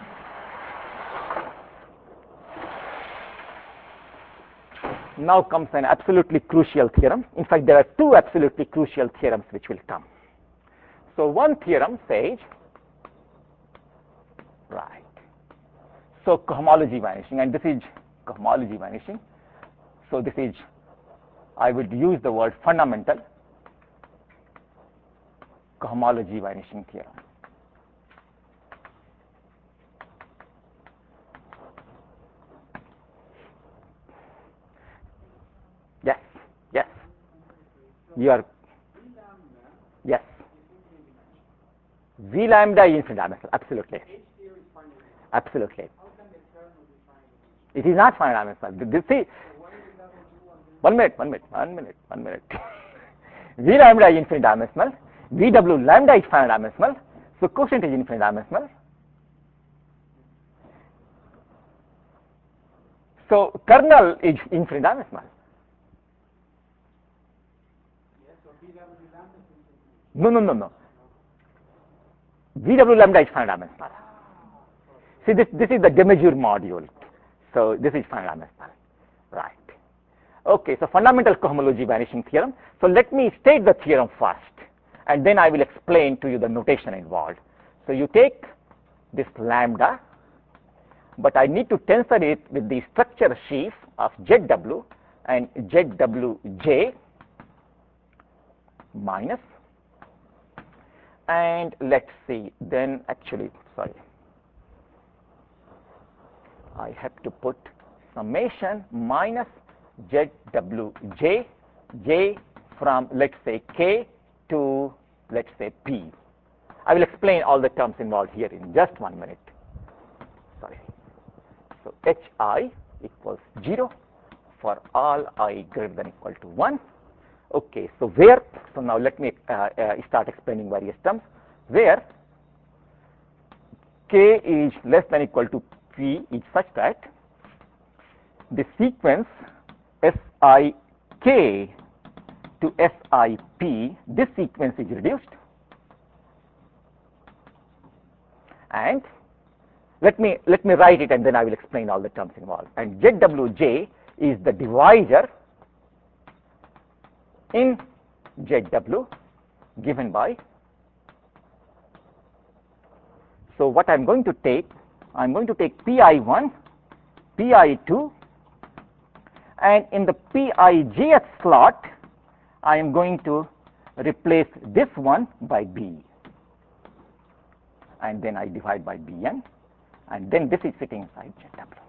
Now comes an absolutely crucial theorem. In fact, there are two absolutely crucial theorems which will come. So one theorem says, right, so cohomology vanishing, and this is cohomology vanishing. So this is, I would use the word fundamental cohomology vanishing theorem. Yes, yes, you are, yes. V lambda is infinite dimensional, absolutely. Absolutely. It is not finite dimensional. This see, one minute, one minute, one minute, one minute. V lambda is infinite dimensional. V W lambda is finite dimensional. So quotient is infinite dimensional. So kernel is infinite dimensional. No, no, no, no. V W lambda is finite dimensional. See, this, this is the de Mesure module. So this is finite dimensional. Right. Okay, so fundamental cohomology vanishing theorem. So let me state the theorem first, and then I will explain to you the notation involved. So you take this lambda, but I need to tensor it with the structure sheaf of Z W and Z W J minus, and let's see, then actually, sorry, I have to put summation minus Z W J, J from, let's say, K to, let's say, P. I will explain all the terms involved here in just one minute. Sorry. So Hi equals zero for all I greater than equal to one. Okay, so where, so now let me uh, uh, start explaining various terms. Where k is less than equal to p is such that the sequence Sik to Sip, this sequence is reduced, and let me let me write it and then I will explain all the terms involved. And Z W J is the divisor in Z W given by. So what I'm going to take, I'm going to take P I one, P I two, and in the P I Jth slot, I am going to replace this one by B, and then I divide by Bn, and then this is sitting inside Z W.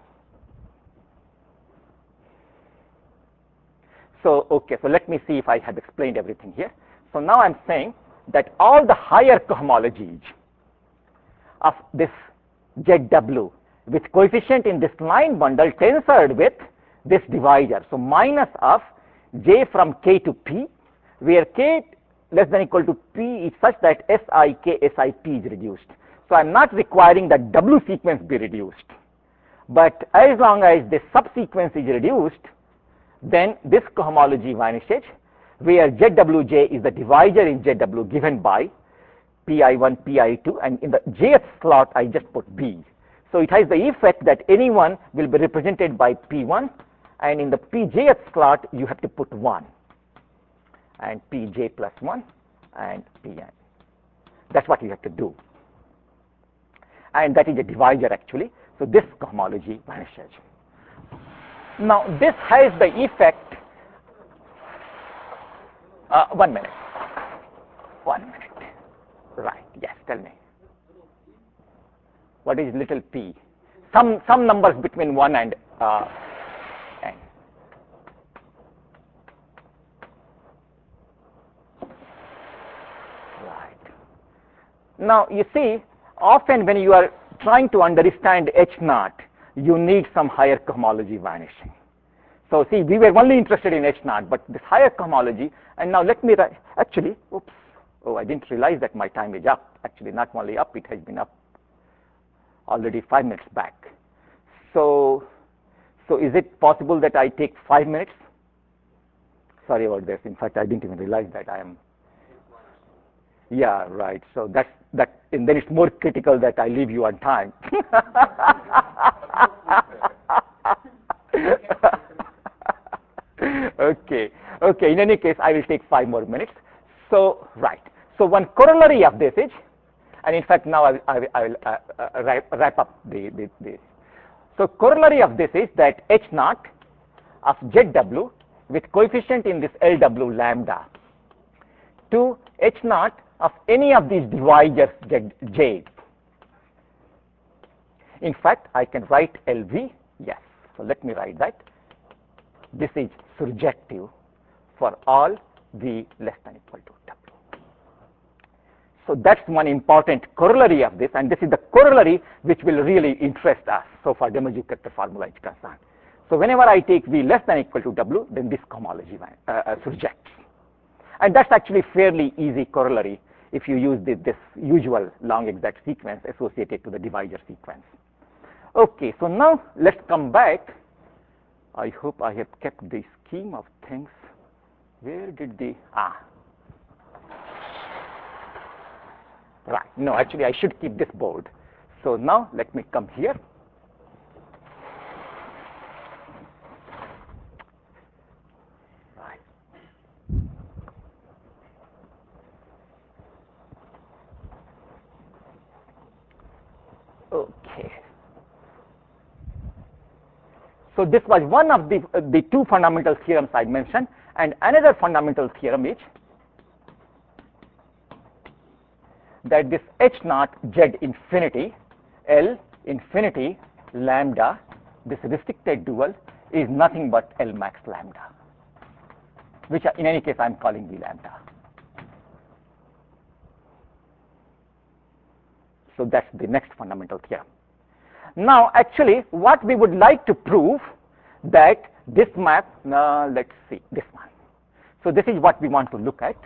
So okay, so let me see if I have explained everything here. So now I'm saying that all the higher cohomologies of this Z W with coefficient in this line bundle tensored with this divisor, so minus of J from K to P, where K less than equal to P is such that Sik, Sip is reduced. So I'm not requiring that W sequence be reduced, but as long as this subsequence is reduced, then this cohomology vanishes, where Z W J is the divisor in Z W given by P I one, P I two, and in the Jth slot I just put B. So it has the effect that anyone will be represented by P one, and in the P Jth slot you have to put one, and P J plus one, and P N. That's what you have to do, and that is a divisor actually. So this cohomology vanishes. Now this has the effect, uh, one minute, one minute. Right, yes, tell me. What is little p? Some some numbers between one and uh, n. Right. Now you see, often when you are trying to understand H naught, you need some higher cohomology vanishing. So see, we were only interested in H naught, but this higher cohomology, and now let me write, actually, oops, oh, I didn't realize that my time is up. Actually, not only up, it has been up already five minutes back. So, so is it possible that I take five minutes? Sorry about this. In fact, I didn't even realize that I am. Yeah, right. So that's that, and then it's more critical that I leave you on time. Okay. Okay. In any case, I will take five more minutes. So, right. So one corollary of this is, and in fact now I will, I will, I will uh, uh, wrap, wrap up the, the, the. So corollary of this is that H naught of Z W with coefficient in this L W lambda to H naught of any of these divisors Z, J. In fact, I can write L V, yes. So let me write that. This is surjective for all V less than equal to W. So that's one important corollary of this, and this is the corollary which will really interest us so far De Morgan-Kruiter formula is concerned. So whenever I take V less than equal to W, then this cohomology uh, uh, surjects. And that's actually fairly easy corollary if you use the, this usual long exact sequence associated to the divisor sequence. Okay, so now let's come back. I hope I have kept the scheme of things. Where did the, ah, right, no, actually I should keep this board. So now let me come here. Right. Okay. So this was one of the, uh, the two fundamental theorems I mentioned, and another fundamental theorem is that this H naught Z infinity, L infinity lambda, this restricted dual is nothing but L max lambda, which in any case I am calling V lambda. So that's the next fundamental theorem. Now, actually, what we would like to prove that this map, uh, let's see, this one. So this is what we want to look at.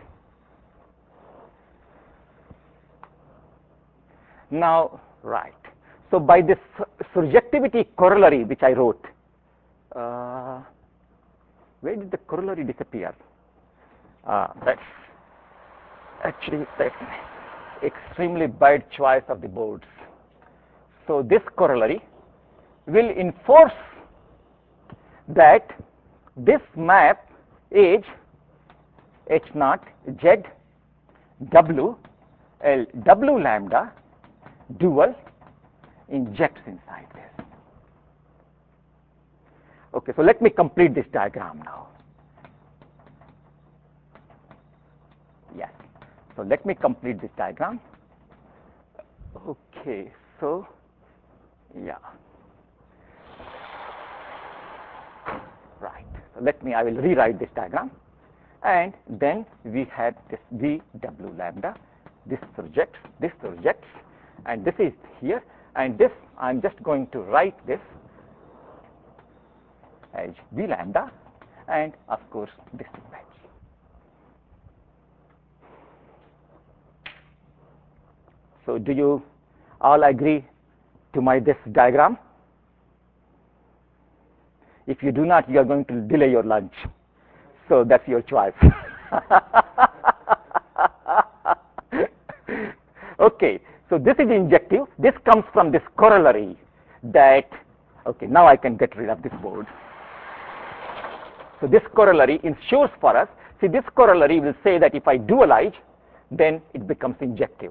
Now, right. So by this surjectivity corollary, which I wrote, uh, where did the corollary disappear? Uh, that's actually that's extremely bad choice of the boards. So this corollary will enforce that this map is H naught Z W L W lambda dual injects inside this. Okay, so let me complete this diagram now. Yes, so let me complete this diagram. Okay, so yeah, right. So let me, I will rewrite this diagram, and then we had this V W lambda, this surjects, this surjects, and this is here, and this I'm just going to write this as V lambda, and of course this image. So do you all agree to my this diagram? If you do not, you are going to delay your lunch. So that's your choice. Okay, so this is injective. This comes from this corollary that, okay, now I can get rid of this board. So this corollary ensures for us, see this corollary will say that if I dualize, then it becomes injective.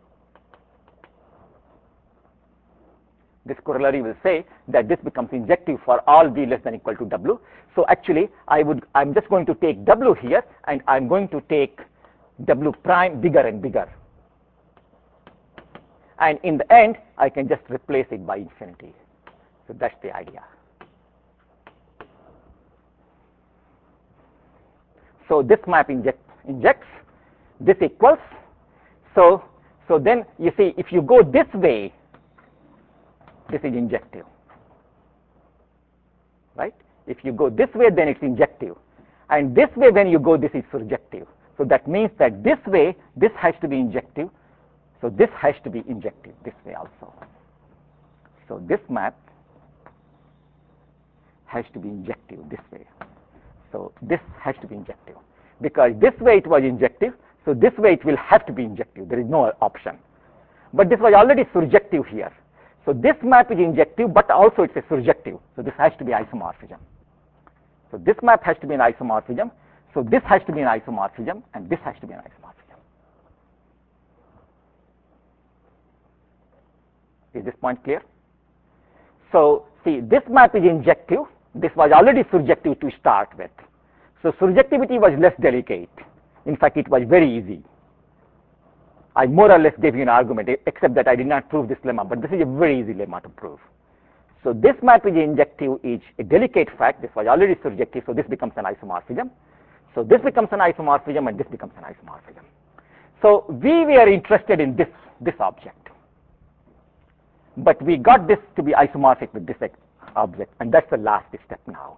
This corollary will say that this becomes injective for all V less than equal to W. So actually, I would, I'm just going to take W here, and I'm going to take W prime bigger and bigger. And in the end, I can just replace it by infinity. So that's the idea. So this map inject, injects, this equals. So, so then you see, if you go this way, this is injective, right? If you go this way, then it's injective. And this way, when you go, this is surjective. So that means that this way, this has to be injective. So this has to be injective this way also. So this map has to be injective this way. So this has to be injective. Because this way it was injective, so this way it will have to be injective. There is no option. But this was already surjective here. So this map is injective, but also it's a surjective. So this has to be isomorphism. So this map has to be an isomorphism. So this has to be an isomorphism, and this has to be an isomorphism. Is this point clear? So see, this map is injective. This was already surjective to start with. So surjectivity was less delicate. In fact, it was very easy. I more or less gave you an argument, except that I did not prove this lemma, but this is a very easy lemma to prove. So this map is injective is a delicate fact. This was already surjective, so this becomes an isomorphism. So this becomes an isomorphism, and this becomes an isomorphism. So we were interested in this, this object. But we got this to be isomorphic with this object, and that's the last step now.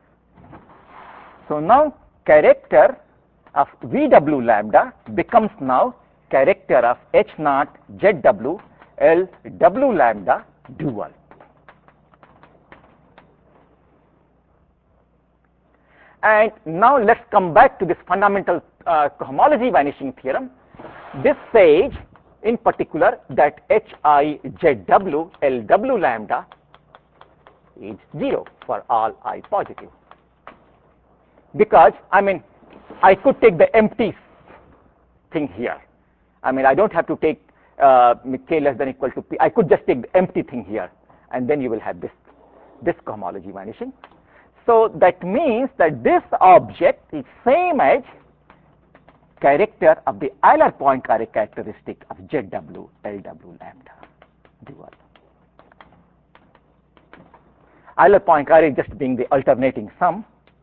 So now character of V W lambda becomes now character of H naught Z W L W lambda dual. And now let's come back to this fundamental uh, cohomology vanishing theorem. This says in particular that H I Z W L W lambda is zero for all I positive. Because, I mean, I could take the empty thing here. I mean, I don't have to take uh, k less than equal to p. I could just take the empty thing here, and then you will have this, this cohomology vanishing. So that means that this object is same as character of the Euler Poincare characteristic of Z W L W lambda dual. Euler Poincare just being the alternating sum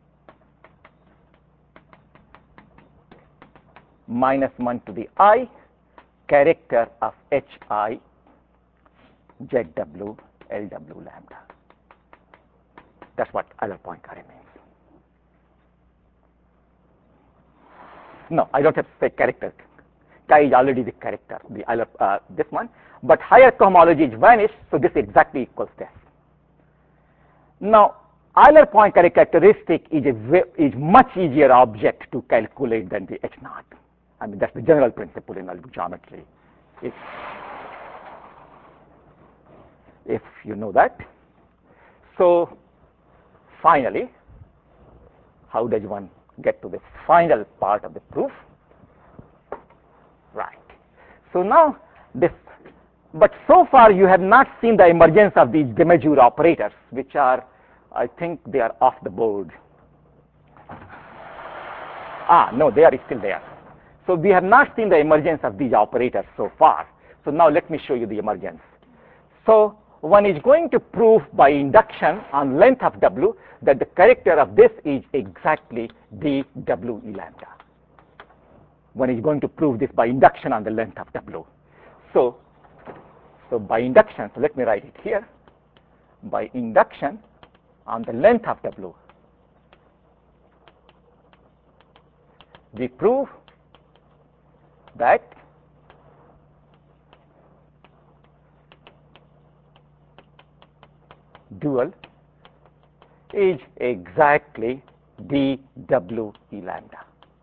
minus one to the I character of H I Z W L W lambda. That's what Euler Poincare means. No, I don't have to say character. Chi is already the character, the Euler, uh, this one. But higher cohomology is vanished, so this exactly equals this. Now, Euler Poincare characteristic is a is much easier object to calculate than the H naught. I mean, that's the general principle in algebraic geometry. If, if you know that. So, finally, how does one get to the final part of the proof? Right. So now this, but so far you have not seen the emergence of these de Major operators, which are, I think they are off the board. Ah, no, they are still there. So we have not seen the emergence of these operators so far. So now let me show you the emergence. So one is going to prove by induction on length of W that the character of this is exactly d W E lambda. One is going to prove this by induction on the length of W. So, so by induction, so let me write it here. By induction on the length of W, we prove that dual is exactly d W E lambda.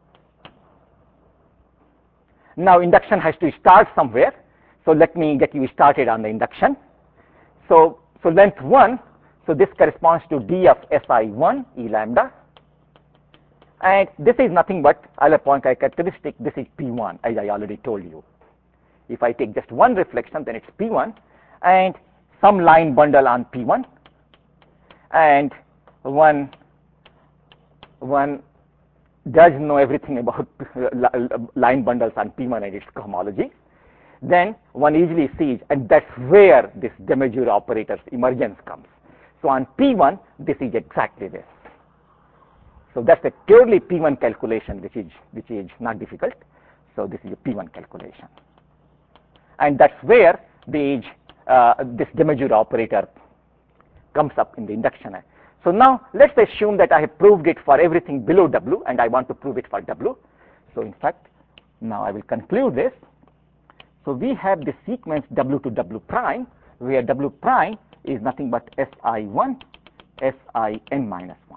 Now induction has to start somewhere, so let me get you started on the induction. So, so length one, so this corresponds to d of S I one E lambda, and this is nothing but Euler Poincare characteristic. This is P one, as I already told you. If I take just one reflection, then it's P one, and some line bundle on P one, and one one does know everything about line bundles on P one and its cohomology, then one easily sees, and that's where this de Major operator's emergence comes. So on P one, this is exactly this. So that's a purely P one calculation, which is which is not difficult. So this is a P one calculation, and that's where the uh, this de Major operator comes up in the induction. So now let's assume that I have proved it for everything below W, and I want to prove it for W. So in fact, now I will conclude this. So we have the sequence W to W prime, where W prime is nothing but S I one, S I n minus one.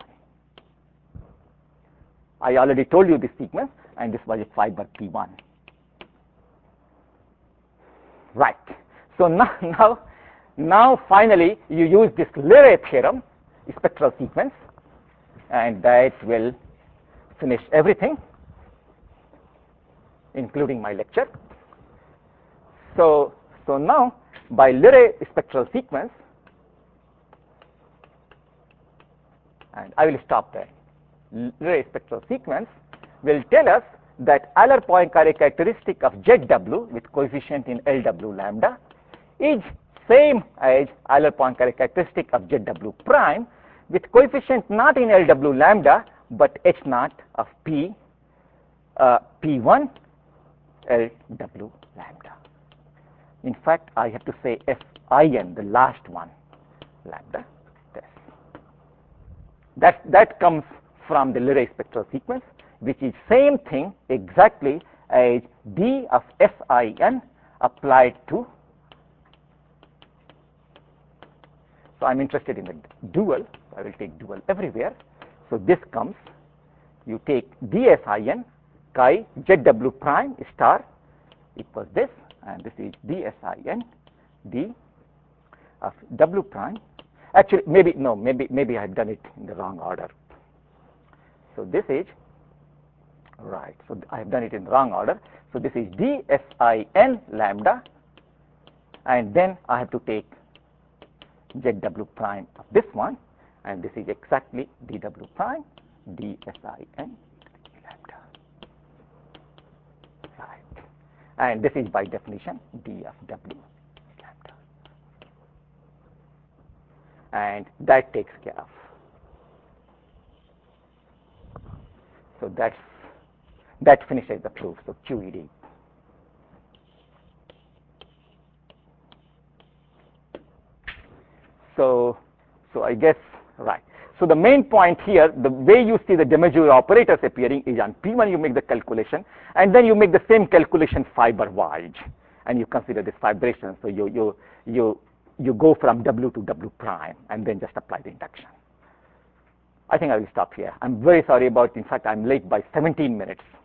I already told you this sequence, and this was a fiber P one. Right. So now, now, now finally you use this Leray theorem, spectral sequence, and that will finish everything, including my lecture. So, so now by Leray spectral sequence, and I will stop there. Leray spectral sequence will tell us that Euler Poincare characteristic of Z W with coefficient in L W lambda is same as Euler Poincare characteristic of Z W prime with coefficient not in L W lambda but H naught of P uh, P one L W lambda. In fact, I have to say F I n, the last one, lambda. This. That that comes from the Leray spectral sequence, which is same thing exactly as d of S I n applied to. So I'm interested in the dual. I will take dual everywhere. So this comes. You take d S I n chi Z W prime star equals this, and this is d S I n d of W prime. Actually, maybe no, maybe maybe I have done it in the wrong order. So this is right. So I have done it in the wrong order. So this is d S I n lambda, and then I have to take Z W prime of this one, and this is exactly d W prime d S I n lambda. Right. And this is by definition d of W lambda. And that takes care of. So that's that finishes the proof. So Q E D. So, so I guess, right. So the main point here, the way you see the de Moivre operators appearing is on P one you make the calculation, and then you make the same calculation fiber-wise, and you consider this vibration. So you, you, you, you go from W to W prime, and then just apply the induction. I think I will stop here. I'm very sorry about, in fact, I'm late by seventeen minutes.